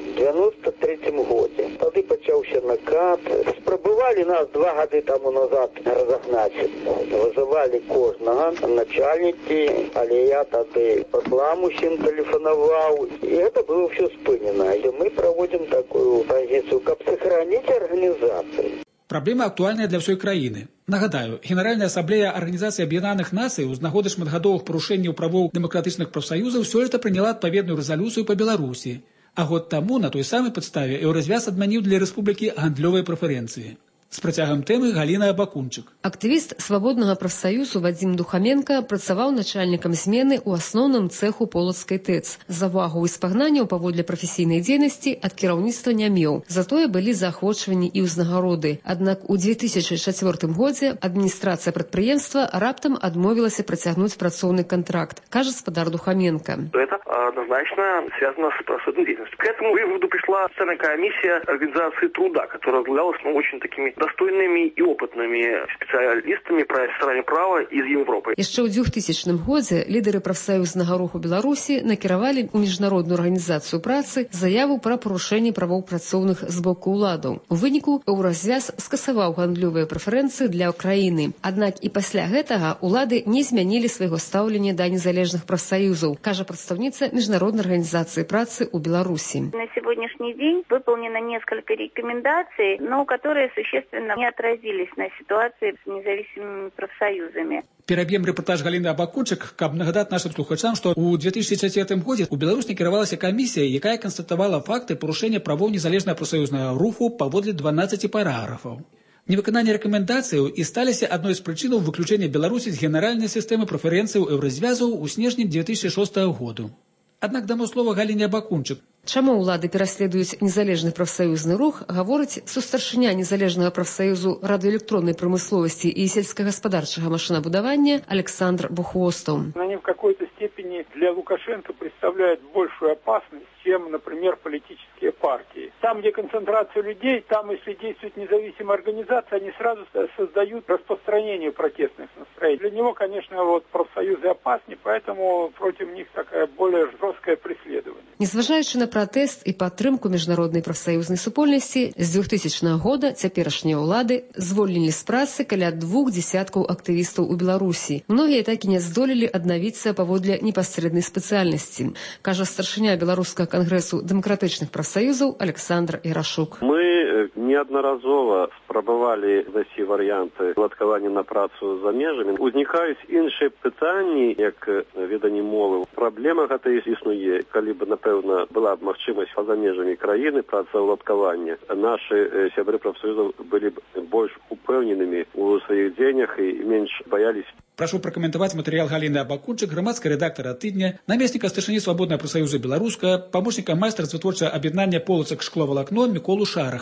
93-м годзе. Тады пачаўся накат. Спрабавалі нас 2 гады таму назад разагнаць. Вызывалі кожнага, начальнікі, але я тады паслам усім тэлефанаваў. І гэта было ўсё спынена. І мы праводзім такую пазіцыю, каб сохраніць арганізацыю. Праблема актуальная для ўсёй краіны. Нагадаю, Генеральная асамблея Арганізацыі Аб'яднаных Нацый у нагоды шматгадовых парушэнняў правоў дэмакратычных прафсаюзаў сёлета прыняла адпаведную рэзалюцыю па Беларусі, а год таму на той самай падставе Еўразвяз адмяніў для рэспублікі гандлёвыя прэферэнцыі. З працягам тэмы Галіна Абакунчык. Актывіст свабоднага прафсаюзу Вадзім Духаменка працаваў начальнікам змены ў асноўным цэху Полацкай ТЭЦ. Завагу і спагнанняў паводле прафесійнай дзейнасці ад кіраўніцтва не меў. Затое былі заахвочванні і ўзнагароды. Аднак у 2004 годзе адміністрацыя прадпрыемства раптам адмовілася працягнуць працоўны контракт, кажа спадар Духаменка. Это однозначно связано с правосудной деятельностью. К этому выводу пришла специальная комиссия организации труда, которая возглавлялась очень такими достойными и опытными специалистами профессорами права из Европы. Яшчэ ў 2000 годзе лідары прафсаюзнага руху Беларусі накіравалі ў міжнародную арганізацыю працы заяву пра парушэнне правоў працоўных з боку ўладаў. У выніку Еўразвяз скасаваў гандлёвыя прэферэнцыі для краіны. Аднак і пасля гэтага улады не змянілі свайго стаўлення да незалежных прафсаюзаў, кажа прадстаўніца Международной организации працы у Беларуси. На сегодняшний день выполнено несколько рекомендаций, но которые существенно не отразились на ситуации с независимыми профсоюзами. Пераб'ем рэпартаж Галіны Абакунчык, каб нагадаць нашым слухачам, што ў 2004 годзе ў Беларусь накіравалася камісія, якая канстатавала факты парушэння правоў незалежнага прафсаюзнага руху паводле 12 параграфаў. Невыкананне рэкамендацыяў і сталіся адной з прычынаў выключэння Беларусі з генеральнай сістэмы прэферэнцыяў Еўразвязу ў снежні 2006 году. Аднак дамо слова Галіне Абакунчык. Чаму ўлады пераследуюць незалежны прафсаюзны рух, гаворыць сустаршыня незалежнага прафсаюзу радыёэлектроннай прамысловасці і сельскагаспадарчага машинабудавання Александр Бухвостов. Они в какой-то степени для Лукашенко представляют большую опасность, чем, например, политические партии. Там, где концентрация людей, там, если действует независимая организация, они сразу создают распространение протестных настроений. Для него, конечно, профсоюзы опаснее, поэтому против них такая более жесткое преследование. Незважаючы на пратэст і падтрымку міжнароднай прафсаюзнай супольнасці, з 2000 года цяперашнія ўлады звольнілі з працы каля 2 десяткаў актывістаў у Беларусі. Многія так і не здолелі аднавіцца паводле непасрэднай спецыяльнасці, кажа старшыня беларускага кангрэсу дэмакратычных прафсаюзаў Александр Ірашук. Мы неаднаразова спрабавалі знайсці варыянты уладкавання на працу за межамі. Узнікаюць іншыя пытанні, як веданне мовы. Праблема гэта існуе, калі б, напэўна, была б магчымасць па-за межамі краіны працаўладкавання. Нашы сябры прафсаюзаў былі б больш упэўненымі ў сваіх дзеяннях і менш баяліся. Прашу пракаментаваць матэрыял Галіны Абакунчык, грамадская рэдактара «Тыдня», намесніка старшыні свабоднага прафсаюза беларуска, памочніка майстра з вытворчага аб'яднання полацак шкловалакно Міколу Шараха.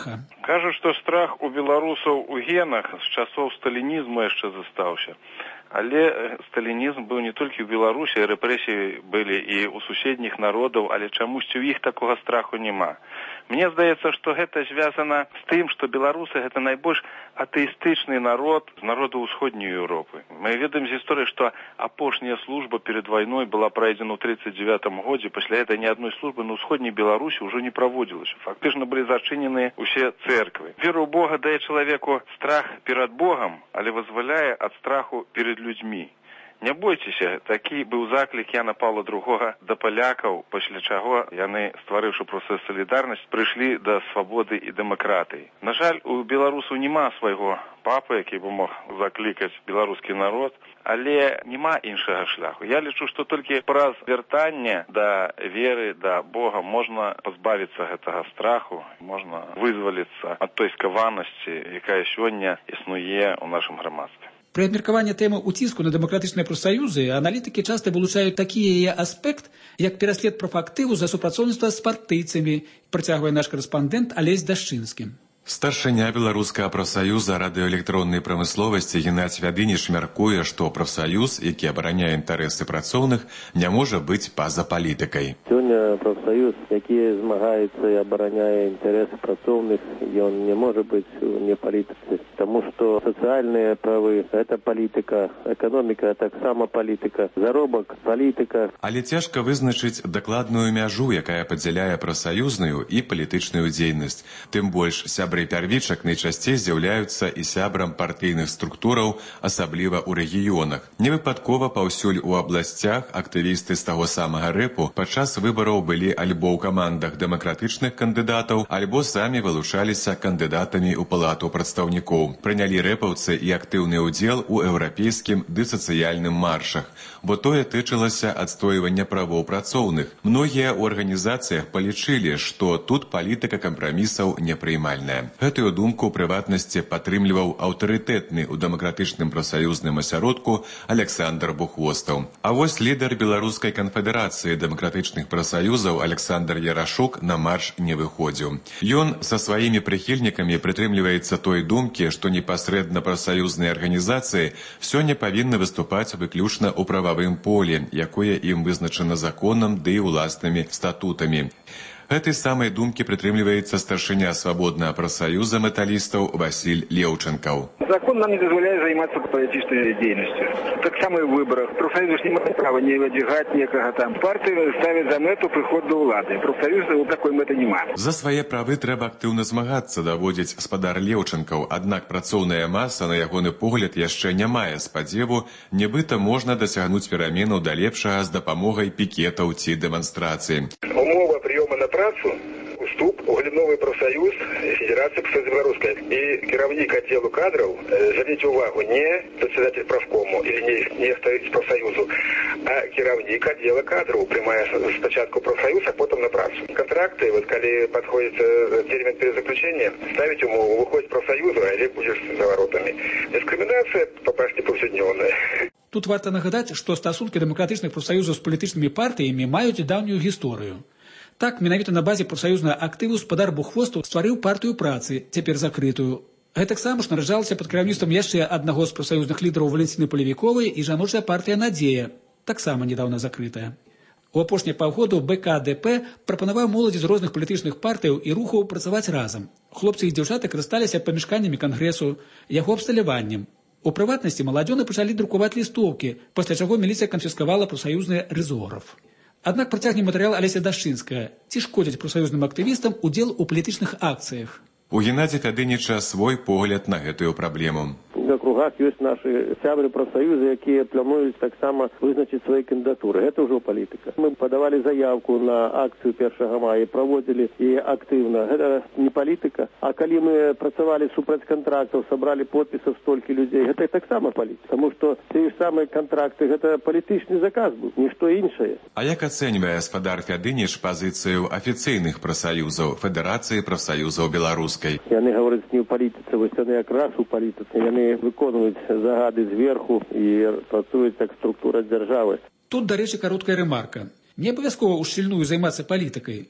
Кажуць, што страх у беларусаў у генах з часоў сталінізму яшчэ застаўся. Але сталінізм быў не толькі ў Беларусі, рэпрэсіі былі і ў суседніх народаў, але чамусьці ў іх такога страху няма. Мне здаецца, што гэта звязана з тым, што беларусы гэта найбольш атэістычны народ з народу ўсходняй Еўропы. Мы ведаем з гісторыі, што апошняя служба перад вайной была пройдена ў 1939 годзе, пасля гэта ні адной службы на ўсходняй Беларусі ўжо не праводзілася. Фактычна былі зачынены ўсе цэрквы. Вера ў Бога дае чалавеку страх перад Богам, але вызваляе ад страху перед людзьмі. Не бойцеся, такі быў заклік Яна Паўла II да палякаў, пасля чаго яны, стварыўшы працэс салідарнасць, прыйшлі да свабоды і дэмакратыі. На жаль, у беларусаў няма свайго папы, які бы мог заклікаць беларускі народ, але няма іншага шляху. Я лічу, што толькі праз вяртанне да веры, да Бога можна пазбавіцца гэтага страху, можна вызваліцца ад той скаванасці, якая сёння існуе ў нашым грамадстве. Пры абмеркаванні тэмы ўціску на дэмакратычныя прафсаюзы аналітыкі часта вылучаюць такі яе аспект, як пераслед прафактыву за супрацоўніцтва з партыйцамі, працягвае наш карэспандэнт Алесь Дашчынскі. Старшыня беларускага прафсаюза радыёэлектроннай прамысловасці Геннадзь Вядыніч мяркуе, што прафсаюз, які абараняе інтарэсы працоўных, не можа быць па-за палітыкай. Сёння прафсаюз, які змагаецца і абараняе інтарэсы працоўных, ён не можа быць не палітыкай, таму што сацыяльныя правы гэта палітыка, эканоміка таксама палітыка, заробак палітыка. Але цяжка вызначыць дакладную мяжу, якая падзяляе прафсаюзную і палітычную дзейнасць. Тым больш сябры пярвічак найчасцей з'яўляюцца і сябрам партыйных структураў, асабліва ў рэгіёнах. Невыпадкова паўсюль у абласцях актывісты з таго самага рэпу падчас выбараў былі альбо ў камандах дэмакратычных кандыдатаў, альбо самі вылучаліся кандыдатамі ў палату прадстаўнікоў. Прынялі рэпаўцы і актыўны ўдзел у еўрапейскім ды сацыяльным маршах, бо тое тычылася адстойвання правоў працоўных. Многія ў арганізацыях палічылі, што тут палітыка кампрамісаў непрыймальная. Гэтую думку ў прыватнасці падтрымліваў аўтарытэтны ў дэмакратычным прафсаюзным асяродку Александр Бухвостаў. А вось лідар Беларускай канфедэрацыі дэмакратычных прафсаюзаў Александр Ярашук на марш не выходзіў. Ён са сваімі прыхільнікамі прытрымліваецца той думкі, што непасрэдна прафсаюзныя арганізацыі сёння павінны выступаць выключна ў прававым полі, якое ім вызначана законам ды ўласнымі статутамі. Гэтай самай думкі прытрымліваецца старшыня свабоднага прафсаюза металістаў Васіль Леўчанкаў. Закон нам не дазваляе займацца палітычнай дзейнасцю. Так само і ў выбарах. Прафсаюз не мае права не выдвигаць некага там. Партыі ставяць за мэту прыход да ўлады. Прафсаюза такой мэты няма. За свае правы трэба актыўна змагацца, даводзіць спадар Леўчанкаў. Аднак працоўная маса, на ягоны погляд, яшчэ не мае спадзеву, нібыта можна дасягнуць пераменаў да лепшага з дапамогай пікетаў ці дэманстрацыі. Умова прыёма на працу, уступ у галіновы прафсаюз Федерацыі прафсаюз беларускай. І кіраўнік аддзелу кадраў, звярніце ўвагу, не прадседатель правкому или не ставіць прафсаюзу, а кіраўнік аддзела кадраў прымае спачатку прафсаюз, а потым на працу. Контракты, вот калі падходзіць тэрмін перезаключення, ставіць умову, выходзіць прафсаюзу, але будзеш за воротамі. Дыскрымінацыя папачці паўсяднёвная. Тут варта нагадаць, што стасункі дэмакратычных прафсаюзаў з палітычнымі партыямі маюць даўнюю гісторыю. Так, менавіта на базе прафсаюзнага актыву спадар Бухвостаў стварыў партыю працы, цяпер закрытую. Гэтаксама ж нараджалася пад кіраўніцтвам яшчэ аднаго з прафсаюзных лідараў Валенціны Палевіковай і жаночая партыя «Надзея», таксама нядаўна закрытая. У апошнія паўгоду БКДП прапанаваў моладзі з розных палітычных партыяў і рухаў працаваць разам. Хлопцы і дзяўчаты карысталіся памяшканнямі кангрэсу, яго абсталяваннем. У прыватнасці маладзёны пачалі друкаваць лістоўкі, пасля чаго міліцыя канфіскавала прафсаюзны рызограф. Аднак працягне матэрыял Алеся Дашчынская. Ці шкодзіць прафсаюзным актывістам удзел у палітычных акцыях? У Геннадзя Фядыніча свой погляд на гэтую праблему. На кругах ёсць нашы сябры прафсаюзы, якія плануюць таксама вызначыць свае кандыдатуры. Гэта ўжо палітыка. Мы падавалі заявку на акцыю 1 мая, праводзілі яе актыўна. Гэта не палітыка. А калі мы працавалі супраць кантрактаў, сабралі подпісаў столькі людзей, гэта таксама палітыка. Таму што тыя ж самыя кантракты, гэта палітычны заказ быў, нішто іншае. А як ацэньвае спадар Фядыніч пазіцыю афіцыйных прафсаюзаў Федэрацыі прафсаюзаў беларускай? Яны гавораць не ў палітыцы, вось яны якраз у палітыцы. Яны выконваюць загады зверху і працуюць як структура дзяржавы. Тут, дарэчы, кароткая рэмарка. Не абавязкова ўшчыльную займацца палітыкай.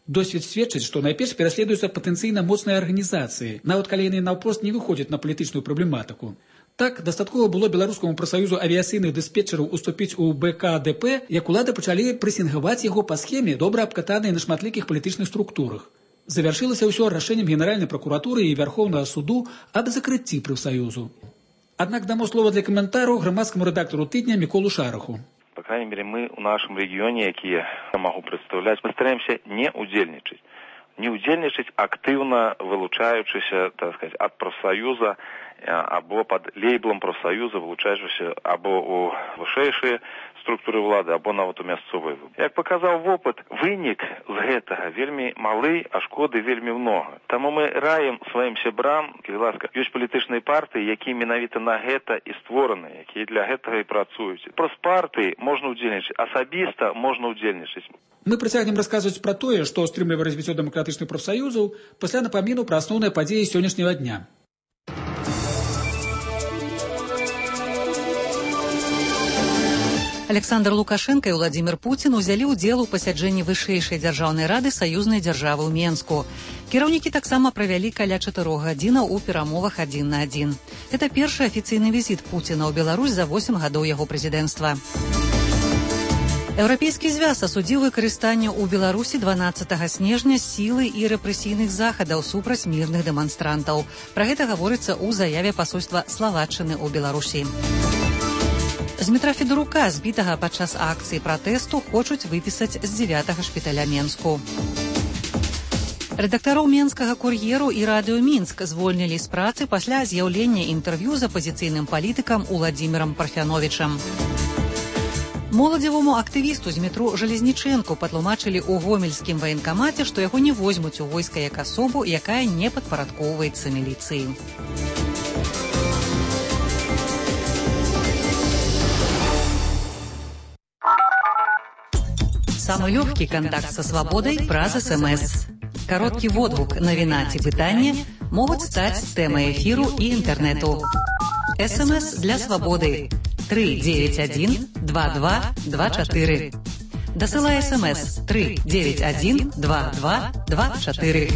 Досвед сведчыць, што найперш пераследуюцца патэнцыйна моцныя арганізацыі, нават калі яны наўпрост не выходзяць на палітычную праблематыку. Так, дастаткова было беларускаму прафсаюзу авіяцыйных дыспетчараў уступіць у БКДП, як улады пачалі прэсінгаваць яго па схеме, добра абкатанай на шматлікіх палітычных структурах. Завяршылася ўсё рашэннем Генеральнай пракуратуры і Вярхоўнага суду аб закрыцці прафсаюзу. Аднак дамо слова для каментару грамадскаму рэдактару тыдня Міколу Шараху. По крайней мере, мы в нашем регионе, якія я могу представлять, мы стараемся не удзельнічаць. Не удзельнічаць активно, вылучаючыся, так сказать, от профсоюза, або под лейблом профсоюза, вылучаючыся або у вышэйшыя структуры ўлады, або нават у мясцовыя. Як паказаў вопыт, вынік з гэтага вельмі малы, а шкоды вельмі многа. Таму мы раім сваім сябрам, калі ласка, ёсць палітычныя партыі, якія менавіта на гэта і створаны, якія для гэтага і працуюць. Праз партыі можна удзельнічаць, асабіста можна удзельнічаць. Мы працягнем расказваць пра тое, што стрымлівае развіццё дэмакратычных прафсаюзаў пасля напаміну пра асноўныя падзеі сённяшняга дня. Александр Лукашенко і Владимир Путин узялі ўдзел у пасяджэнні вышэйшай дзяржаўнай рады саюзнай дзяржавы ў Менску. Кіраўнікі таксама правялі каля 4 гадзінаў у перамовах 1 на 1. Гэта першы афіцыйны візіт Пуціна ў Беларусь за 8 гадоў яго прэзідэнцтва. Еўрапейскі звяз асудзіў выкарыстанне ў Беларусі 12 снежня сілы і рэпрэсійных захадаў супраць мірных дэманстрантаў. Пра гэта гаворыцца ў заяве пасольства Славаччыны ў Беларусі. З метра Федорука, збітага падчас акцыі пратэсту, хочуць выпісаць з 9-го шпіталя Менску. Рэдактароў Менскага кур'еру і радыё Мінск звольнілі з працы пасля з'яўлення інтэрв'ю з апазіцыйным палітыкам Уладзімірам Парфяновічам. Моладзевому актывісту з метро Жалезнічэнку патлумачылі ў гомельскім ваенкамаце, што яго не возьмуць у войска як асобу, якая не падпарадкоўваецца міліцыі. Самый легкий контакт со свободой праз СМС. Короткий водгук, навіна ці пытанне могуць стаць тэмай эфіру і інтэрнэту. СМС для свободы 391 2224. Дасылай СМС 391 2224.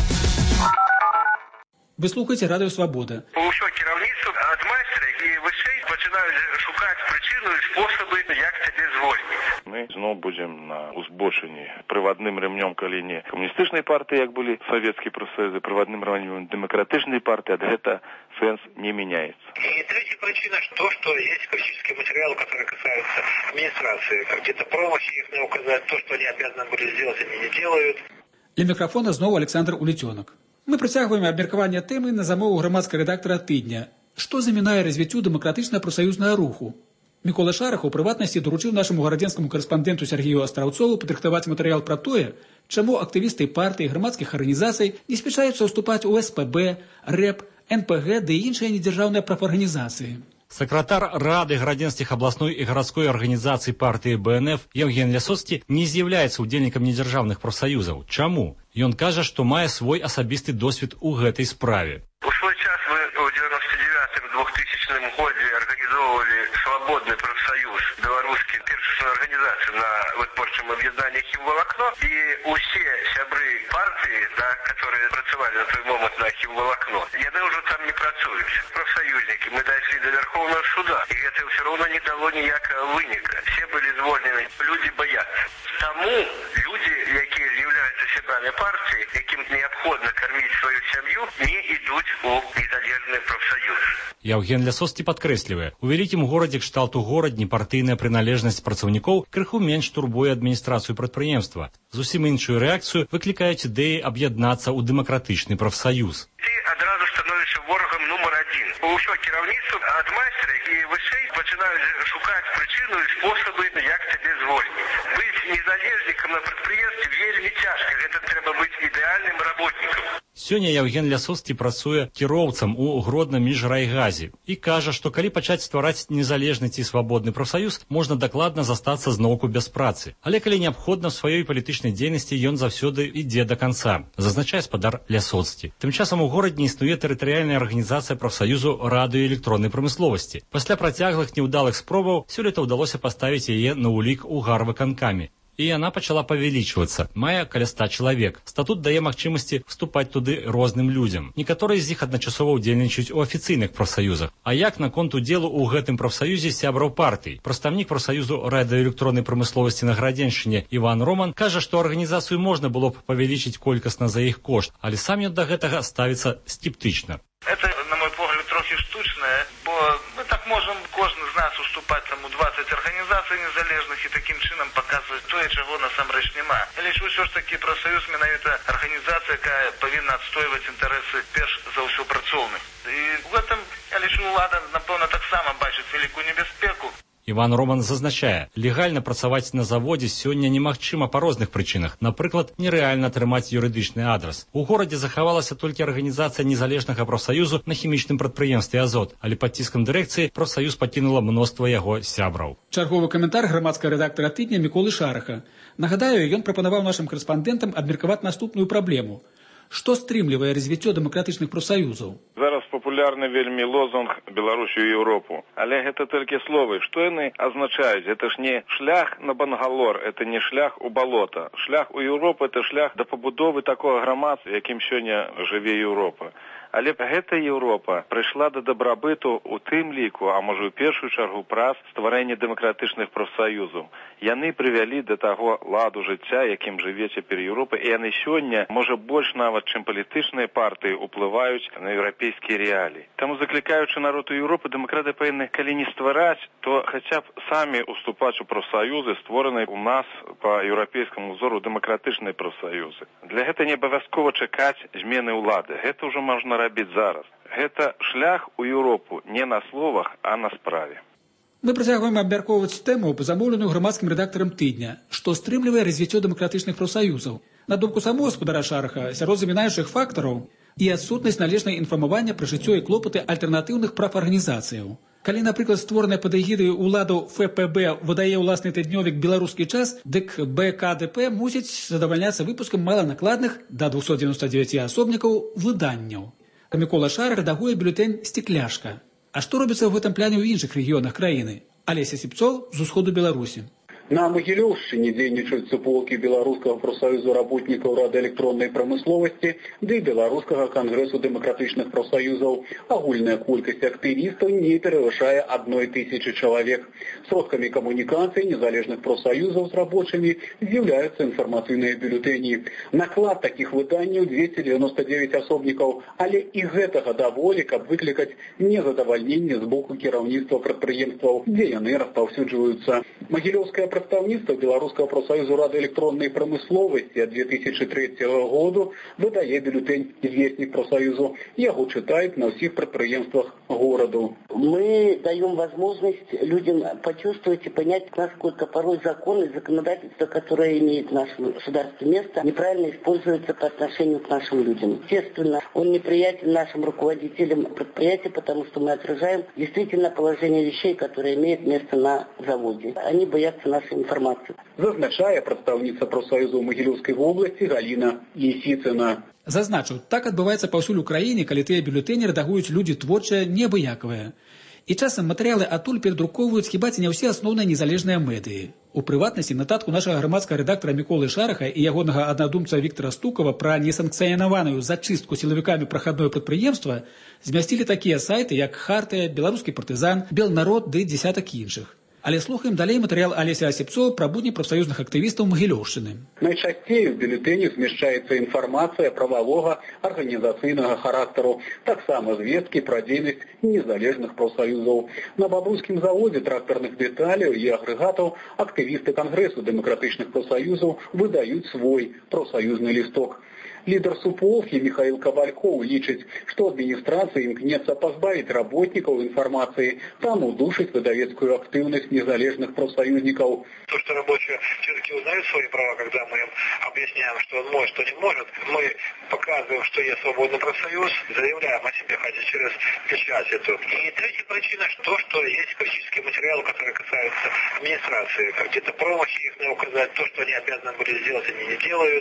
Вы слухаеце радыё Свабода. Усё кіраўніцтва ад майстра і вышэй пачынаюць шукаць прычыну і спосабы, як цябе звольніць. Мы зноў будзем на узбочыні прывадным рэмнём, калі не камуністычнай партыі, як былі савецкія прафсаюзы, прывадным рэмнём дэмакратычнай партыі, ад гэта сэнс не меняется. И третья причина, что есть классические материалы, которые касаются администрации. Где-то промахи их не указать, то, что они обязаны были сделать, они не делают. Для мікрафона зноў Александр Уліцёнак. Мы працягваем абмеркаванне тэмы на замову грамадскага рэдактара тыдня. Што замінае развіццю дэмакратычнага прафсаюзнага руху? Мікола Шарах у прыватнасці даручыў нашаму гарадзенскаму карэспандэнту Сергею Астраўцову падрыхтаваць матэрыял пра тое, чаму актывісты партый, грамадскіх арганізацый не спяшаюцца ўступаць у СПБ, РЭП, НПГ ды іншыя недзяржаўныя прафарганізацыі. Сакратар Рады градзенскіх абласной і гарадской арганізацый партыі БНФ Евген Лясоцкі не з'яўляецца ўдзельнікам недзяржаўных прафсаюзаў. Чаму? Ён кажа, што мае свой асабісты досвед у гэтай справе. У свой час мы ў 99-2000 годзе арганізоўвалі свабодны прафсаюз беларускі, першую арганізацыю на вытворчым аб'яднанні «Хімвалакно», і усе сябры партыі, да, которые працавалі на той момант на «Хімвалакно», яны ўжо там не працуюць. Прафсаюзнікі, мы дайшлі да Верховного суда, і гэта ўсё роўна не дало ніякага выніка. Все былі звольнены, людзі баяцца. Таму людзі, якія з'яўляюцца сябрамі партыі, якім неабходна карміць сваю сям'ю, не ідуць у незалежны прафсаюз. Евген Лясоцкі падкрэслівае, у вялікім горадзе кшталту горадні партыйная прыналежнасць працаўнікоў крыху менш турбуе адміністрацыю прадпрыемства. Зусім іншую рэакцыю выклікаюць ідэі аб'яднацца ў дэмакратычны прафсаюз. Ты адразу становішся ворагам нумар адзін. Усё кіраўніцтва ад майстра і вышэй пачынаюць шукаць прычыну і спосабы, як цябе звольніць. Быць незалежнікам на прадпрыемстве вельмі цяжка. Гэта трэба быць ідэальным работнікам. Сёння Евген Лясоцкі працуе кіроўцам у Гродным міжрайгазе і кажа, што калі пачаць ствараць незалежны ці свабодны прафсаюз, можна дакладна застацца зноўку без працы. Але калі неабходна ў сваёй палітычнай дзейнасці, ён заўсёды ідзе да канца, зазначае спадар Лясоцкі. Тым часам у горадні існуе тэрытарыяльная арганізацыя прафсаюзу радыёэлектроннай прамысловасці. Пасля працяглых неўдалых спробаў сёлета ўдалося паставіць яе на ўлік у гарвыканкаме. і яна пачала павялічвацца. Мае каля 100 чалавек. Статут дае магчымасці вступаць туды розным людзям. Некаторыя з іх адначасова ўдзельнічаюць у афіцыйных прафсаюзах. А як наконт удзелу ў гэтым прафсаюзе сябраў партый? Прадстаўнік прафсаюзу радыёэлектроннай прамысловасці на Градзеншчыне Іван Роман кажа, што арганізацыю можна было б павялічыць колькасна за іх кошт, але сам ён да гэтага ставіцца скептычна. Это, на мой погляд, трохи штучное, бо мы так можем кожны з нас уступаць там у 20 арганізацый незалежных і таким чынам паказваць тое, чаго насамрэч няма. Я лічу, ўсё ж такі прафсаюз менавіта арганізацыя, якая павінна адстойваць інтарэсы перш за ўсё працоўных. І ў гэтым, я лічу, улада, напэўна, таксама бачыць вялікую небяспеку. Іван Роман зазначае, легальна працаваць на заводзе сёння немагчыма па розных прычынах. Напрыклад, нерэальна атрымаць юрыдычны адрас. У горадзе захавалася толькі арганізацыя незалежнага прафсаюзу на хімічным прадпрыемстве «Азот», але пад ціскам дырэкцыі прафсаюз пакінула мноства яго сябраў. Чарговы каментар грамадскага рэдактара тыдня Міколы Шараха. Нагадаю, ён прапанаваў нашым корэспандэнтам абмеркаваць наступную праблему. Што стрымлівае развіццё дэмакратычных прафсаюзаў? Зараз папулярны вельмі лозунг «Беларусю і Еўропу». Але гэта толькі словы. Што яны азначаюць? Гэта ж не шлях на Бангалор, это не шлях у балота. Шлях у Еўропу – это шлях да пабудовы такога грамадства, якім сёння жыве Еўропа. Але гэта Еўропа прыйшла да дабрабыту ў тым ліку, а можа ў першую чаргу праз стварэнне дэмакратычных прафсаюзаў. Яны прывялі да таго ладу жыцця, якім жыве цяпер Еўропа, і яны сёння, можа больш нават, чым палітычныя партыі, уплываюць на еўрапейскія рэаліі. Таму заклікаючы народ у Еўропы, дэмакраты павінны, калі не ствараць, то хаця б самі уступаць у прафсаюзы, створаныя у нас па еўрапейскаму ўзору дэмакратычныя прафсаюзы. Для гэта не абавязкова чакаць змены ўлады. Гэта ўжо можна рабіць зараз. Гэта шлях у Еўропу не на словах, а на справе. Мы працягваем абмяркоўваць тэму, замоўленую грамадскім рэдактарам тыдня, што стрымлівае развіццё дэмакратычных прафсаюзаў. На думку самого гаспадара Шараха, сярод замінаючых фактараў і адсутнасць належнага інфармавання пра жыццё і клопаты альтэрнатыўных прафарганізацыяў. Калі, напрыклад, створанае пад эгідай уладу ФПБ выдае ўласны тыднёвік «Беларускі час», дык БКДП мусіць задавальняцца выпускам маланакладных да 299 асобнікаў выданняў. Мікола Шарах рэдагуе бюлетэнь «Стекляшка». А што робіцца ў гэтым пляне ў іншых рэгіёнах краіны? Алеся Сіпцоў з усходу Беларусі. На Магілёўшчыне дзейнічаюць суполкі Беларускага прафсаюзу работнікаў радыёэлектроннай прамысловасці ды Беларускага кангрэсу дэмакратычных прафсаюзаў. Агульная колькасць актывістаў не перавышае 1000 чалавек. Сродкамі камунікацыі незалежных прафсаюзаў з рабочымі з'яўляюцца інфармацыйныя бюлетэні. Наклад такіх выданняў 299 асобнікаў, але і гэтага даволі, каб выклікаць незадавальненне з боку кіраўніцтва прадпрыемстваў, дзе яны распаўсюджваюцца. Магілёўская прадстаўніцтва Беларускага прафсаюзу радыёэлектроннай прамысловасці ад 2003 году выдае бюлетень «Вестник профсоюзу». Его читают на всех предприятиях города. Мы даем возможность людям почувствовать и понять, насколько порой закон и законодательство, которое имеет в нашем государстве место, неправильно используется по отношению к нашим людям. Естественно, он неприятен нашим руководителям предприятия, потому что мы отражаем действительно положение вещей, которые имеют место на заводе. Они боятся нашей информации. Зазначае прадстаўніца прафсаюзу ў Магілёўскай вобласці Галіна Есіцына. Зазначу, так адбываецца паўсюль у краіне, калі тыя бюлетэні рэдагуюць людзі творчыя, неабыякавыя. І часам матэрыялы адтуль перадрукоўваюць хіба ці не ўсе асноўныя незалежныя медыі. У прыватнасці, нататку нашага грамадскага рэдактара Міколы Шараха і ягонага аднадумца Віктара Стукава пра несанкцыянаваную зачыстку сілавікамі прахадное прадпрыемства змясцілі такія сайты, як Хартыя, Беларускі партызан, Белнарод ды дзесятак іншых. Але слухаем далей матэрыял Алеся Асіпцова пра будні прафсаюзных актывістаў Магілёўшчыны. Найчасцей у бюлетэні змяшчаецца інфармацыя прававога арганізацыйнага характару, таксама звесткі пра дзейнасць незалежных прафсаюзаў. На бабруйскім заводзе трактарных дэталяў і агрэгатаў актывісты кангрэсу дэмакратычных прафсаюзаў выдаюць свой прафсаюзны лісток. Лидер суполки Михаил Ковальков лічыць, что администрация имкнется позбавить работников информации, там удушить выдавецкую активность незалежных профсоюзников. То, что рабочие все-таки узнают свои права, когда мы им объясняем, что он может, что не может, мы показываем, что есть свободный профсоюз, заявляем о себе, хотя через печать эту. И третья причина, что есть классические материалы, которые касаются администрации, как где-то промахи их указать, то, что они обязаны были сделать, они не делают.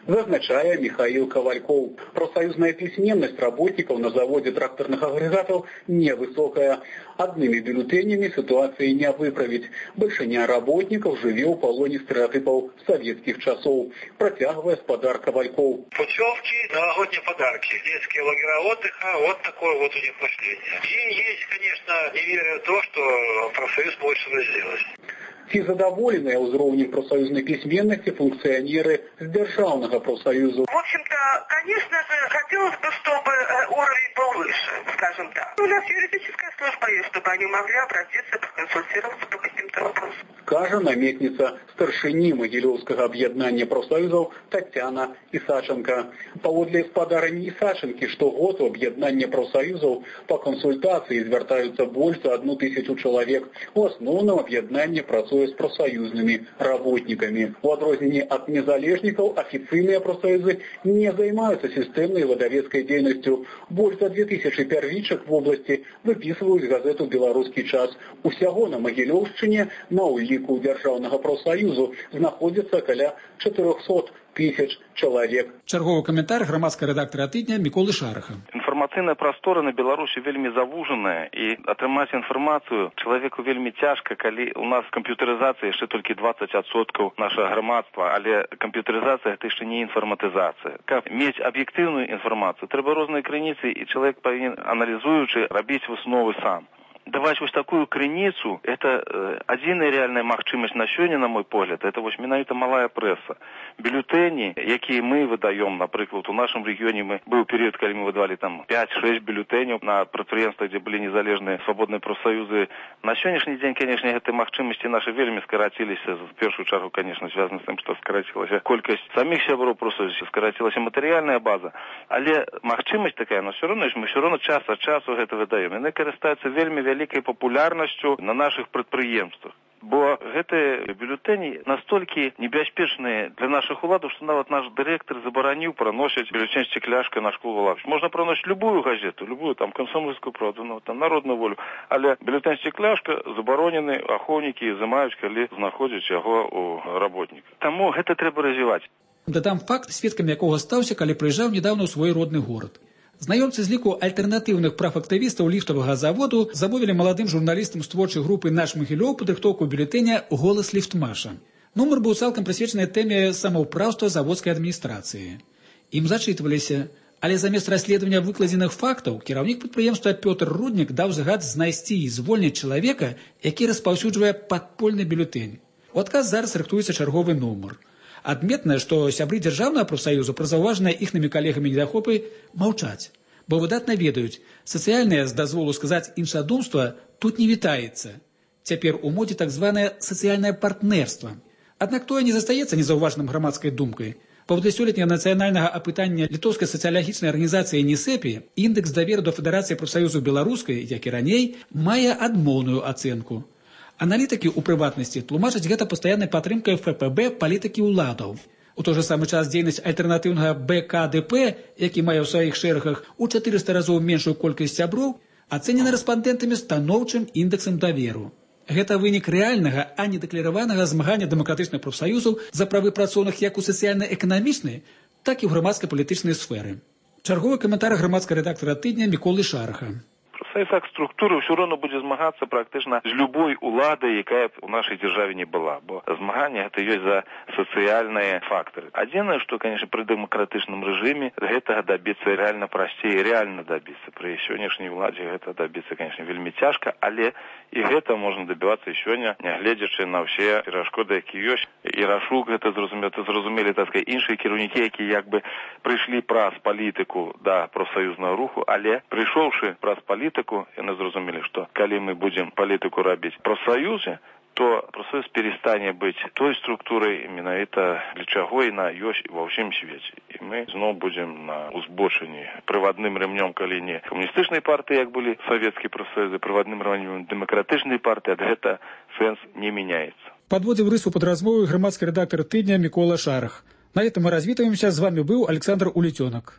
зазначае Михаил Ковальков. Профсоюзная письменность работников на заводе тракторных агрегатов невысокая. Одними бюллетенями ситуации не выправить. Большинство работников живет в полоне стереотипов советских часов. Протягивая спадар Ковальков. Путевки, новогодние подарки, детские лагеря отдыха, вот такое вот у них мышление. И есть, конечно, неверие в то, что профсоюз может что-то сделать. Ці задоволенные уровнем профсоюзной письменности функционеры с державного профсоюза. В общем-то, конечно же, хотелось бы, чтобы уровень был выше, скажем так. У нас юридическая служба есть, чтобы они могли обратиться, проконсультироваться по каким-то вопросам. Каже наместница старшыні Могилевского объединения профсоюзов Татьяна Исаченко. Паводле спадарыні Исаченки, штогод у объединения профсоюзов по консультации звертаются больше 1000 человек. В основном объединение працуе с профсоюзными работниками. У адрозненні от незалежников официальные профсоюзы не занимаются системной выдавецкой деятельностью. Больше 2000 первичек в области выписывают газету «Белорусский час». Усяго на Могилевщине на улику Державного профсоюзу знаходится каля 400 тысяч человек. Чарговы каментар грамадскага рэдактара тыдня Міколы Шараха. Інфармацыйная прастора на Беларусі вельмі завужаная, і атрымаць інфармацыю чалавеку вельмі цяжка, калі у нас камп'ютарызацыя яшчэ толькі 20% нашага грамадства, але камп'ютарызацыя гэта яшчэ не інфарматызацыя. Каб мець аб'ектыўную інфармацыю, трэба розныя крыніцы, і чалавек павінен, аналізуючы, рабіць высновы сам. Даваць вось такую крыніцу, это адзіная реальная магчымасць на сёння, на мой погляд, это вось менавіта малая прэса. Бюллетэні, якія мы выдаём, напрыклад, у нашым рэгіёне быў перыяд, калі мы выдавалі там 5-6 бюллетэняў на прадпрыемствах, дзе былі незалежныя свабодныя профсоюзы. На сённяшні дзень, канешне, гэтыя магчымасці нашы вельмі скараціліся. В першую чаргу, канешне, звязана з тым, што скарацілася колькасць саміх сяброў профсоюзу, скарацілася матэрыяльная база. Але магчымасць такая, но ўсё роўна мы ўсё роўна час ад часу гэта выдаём. Яны карыстаюцца вельмі вялікай папулярнасцю на нашых прадпрыемствах. Бо гэтыя бюллетэні настолькі небяспечныя для нашых уладаў, што нават наш дырэктар забараніў праносіць бюллетень «Стекляшка» на школу лавіч. Можна праносіць любую газету, любую там «Комсомольскую правду», там «Народную волю», але бюллетень «Стекляшка» забаронены, ахоўнікі изымаюць, калі знаходзяць яго у работніка. Таму гэта трэба развіваць. Дадам факт, сведкам якога стаўся, калі прыязджаў недаўна ў свой родны горад. Знаёмцы з ліку альтэрнатыўных прав актывістаў ліфтавага заводу замовілі маладым журналістам з творчай групы «Наш Могілёў» падрыхтоўку бюллетэня «Голас ліфтмаша». Нумар быў цалкам прысвечаны тэме самаўпраўства заводскай адміністрацыі. Ім зачытваліся, але замест расследавання выкладзеных фактаў кіраўнік прадпрыемства Пётр Руднік даў загад знайсці і звольніць чалавека, які распаўсюджвае падпольны бюллетень. У адказ зараз рыхтуецца чарговы нумар. Адметна, што сябры дзяржаўнага прафсаюзу пра заўважаныя іхнымі калегамі недахопы маўчаць, бо выдатна ведаюць, сацыяльнае, з дазволу сказаць, іншадумства тут не вітаецца. Цяпер у модзе так званае сацыяльнае партнерства. Аднак тое не застаецца незаўважаным грамадскай думкай. Паводле сёлетняга нацыянальнага апытання літоўскай сацыялагічнай арганізацыі «Несепі» індекс даверу да Федэрацыі прафсаюзу беларускай, як і раней, мае адмоўную ацэнку. Аналітыкі, у прыватнасці, тлумачаць гэта пастаяннай падтрымкай ФПБ палітыкі ўладаў. У той жа самы час дзейнасць альтэрнатыўнага БКДП, які мае ў сваіх шэрагах у 400 разоў меншую колькасць сяброў, ацэнена рэспандэнтамі станоўчым індэксам даверу. Гэта вынік рэальнага, а не дэклараванага змагання дэмакратычных прафсаюзаў за правы працоўных як у сацыяльна-эканамічнай, так і ў грамадска-палітычнай сферы. Чарговы каментар грамадскага рэдактара тыдня Міколы Шараха. Профсоюз як структура ўсё роўна будзе змагацца практычна з любой уладай, якая ў нашай дзяржаве не была, бо змаганне гэта ёсць за сацыяльныя фактары. Адзінае, што, канешне, пры дэмакратычным рэжыме гэтага дабіцца рэальна прасцей, рэальна дабіцца. Пры сённяшняй уладзе гэта дабіцца, канешне, вельмі цяжка, але і гэта можна дабівацца і сёння, нягледзячы на ўсе перашкоды, якія ёсць. І Рашук гэта зразумелі, так сказаць, іншыя кіраўнікі, якія як бы прыйшлі праз палітыку да прафсаюзнага руху, але прыйшоўшы праз палітыку, яны зразумелі, што калі мы будзем палітыку рабіць прафсаюзе, то прафсаюз перестане быць той структурай, менавіта для чаго яна ёсць ва ўсім свеце. І мы зноў будзем на узбочыні прывадным рэмнём, калі не камуністычнай партыі, як былі савецкія прафсаюзы, прывадным рэмнём дэмакратычнай партыі, ад гэта сэнс не меняется. Подводим рысу под размову громадский редактор тыдня Микола Шарах. На этом мы развітываемся. С вами был Александр Улетенок.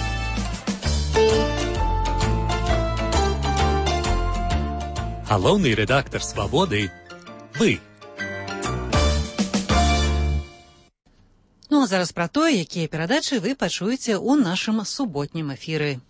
Галоўны рэдактар «Свабоды» — вы. Ну Ну а зараз пра тое, якія перадачы вы пачуеце ў нашым суботнім эфіры.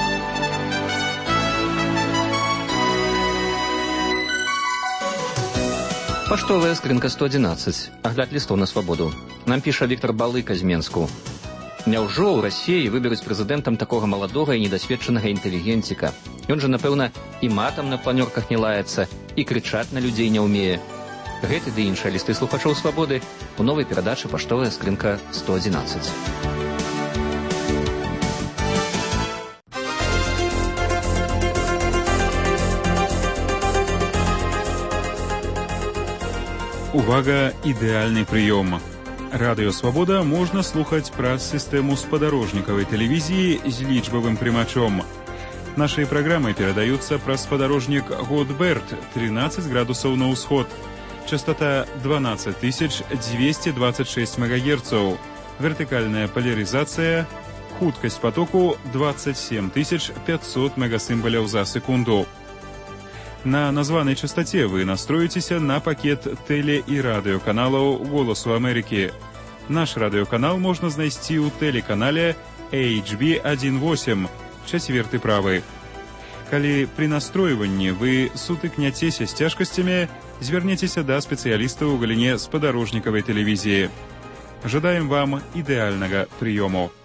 Паштовая скрынка 111. Агляд лістоў на свабоду. Нам піша Віктор Балыка з Менску. Няўжо ў Расіі выберуць прэзідэнтам такога маладога і недасведчанага інтэлігенціка? Ён жа, напэўна, і матам на планёрках не лаецца, і крычаць на людзей не ўмее. Гэты ды іншыя лісты слухачоў свабоды у новай перадачы «Паштовая скрынка 111». Увага, ідэальны прыём. Радыё «Свабода» можна слухаць праз сістэму спадарожнікавай тэлевізіі з лічбавым прымачом. Нашыя праграмы перадаюцца праз спадарожнік Годберт 13 градусаў на ўсход. Частота 12226 МГц. Вертыкальная поляризация. Хуткасць потоку 27500 мегасімбаляў за секунду. На названай частоце вы настроіцеся на пакет тэле- і радыёканалаў «Голасу Амерыкі». Наш радыёканал можна знайсці ў тэлеканале HB18, 4 правы. Калі пры настройванні вы сутыкняцеся з цяжкасцямі, звярнецеся да спецыялістаў у галіне спадарожнікавай тэлевізіі. Жадаем вам ідэальнага прыёму.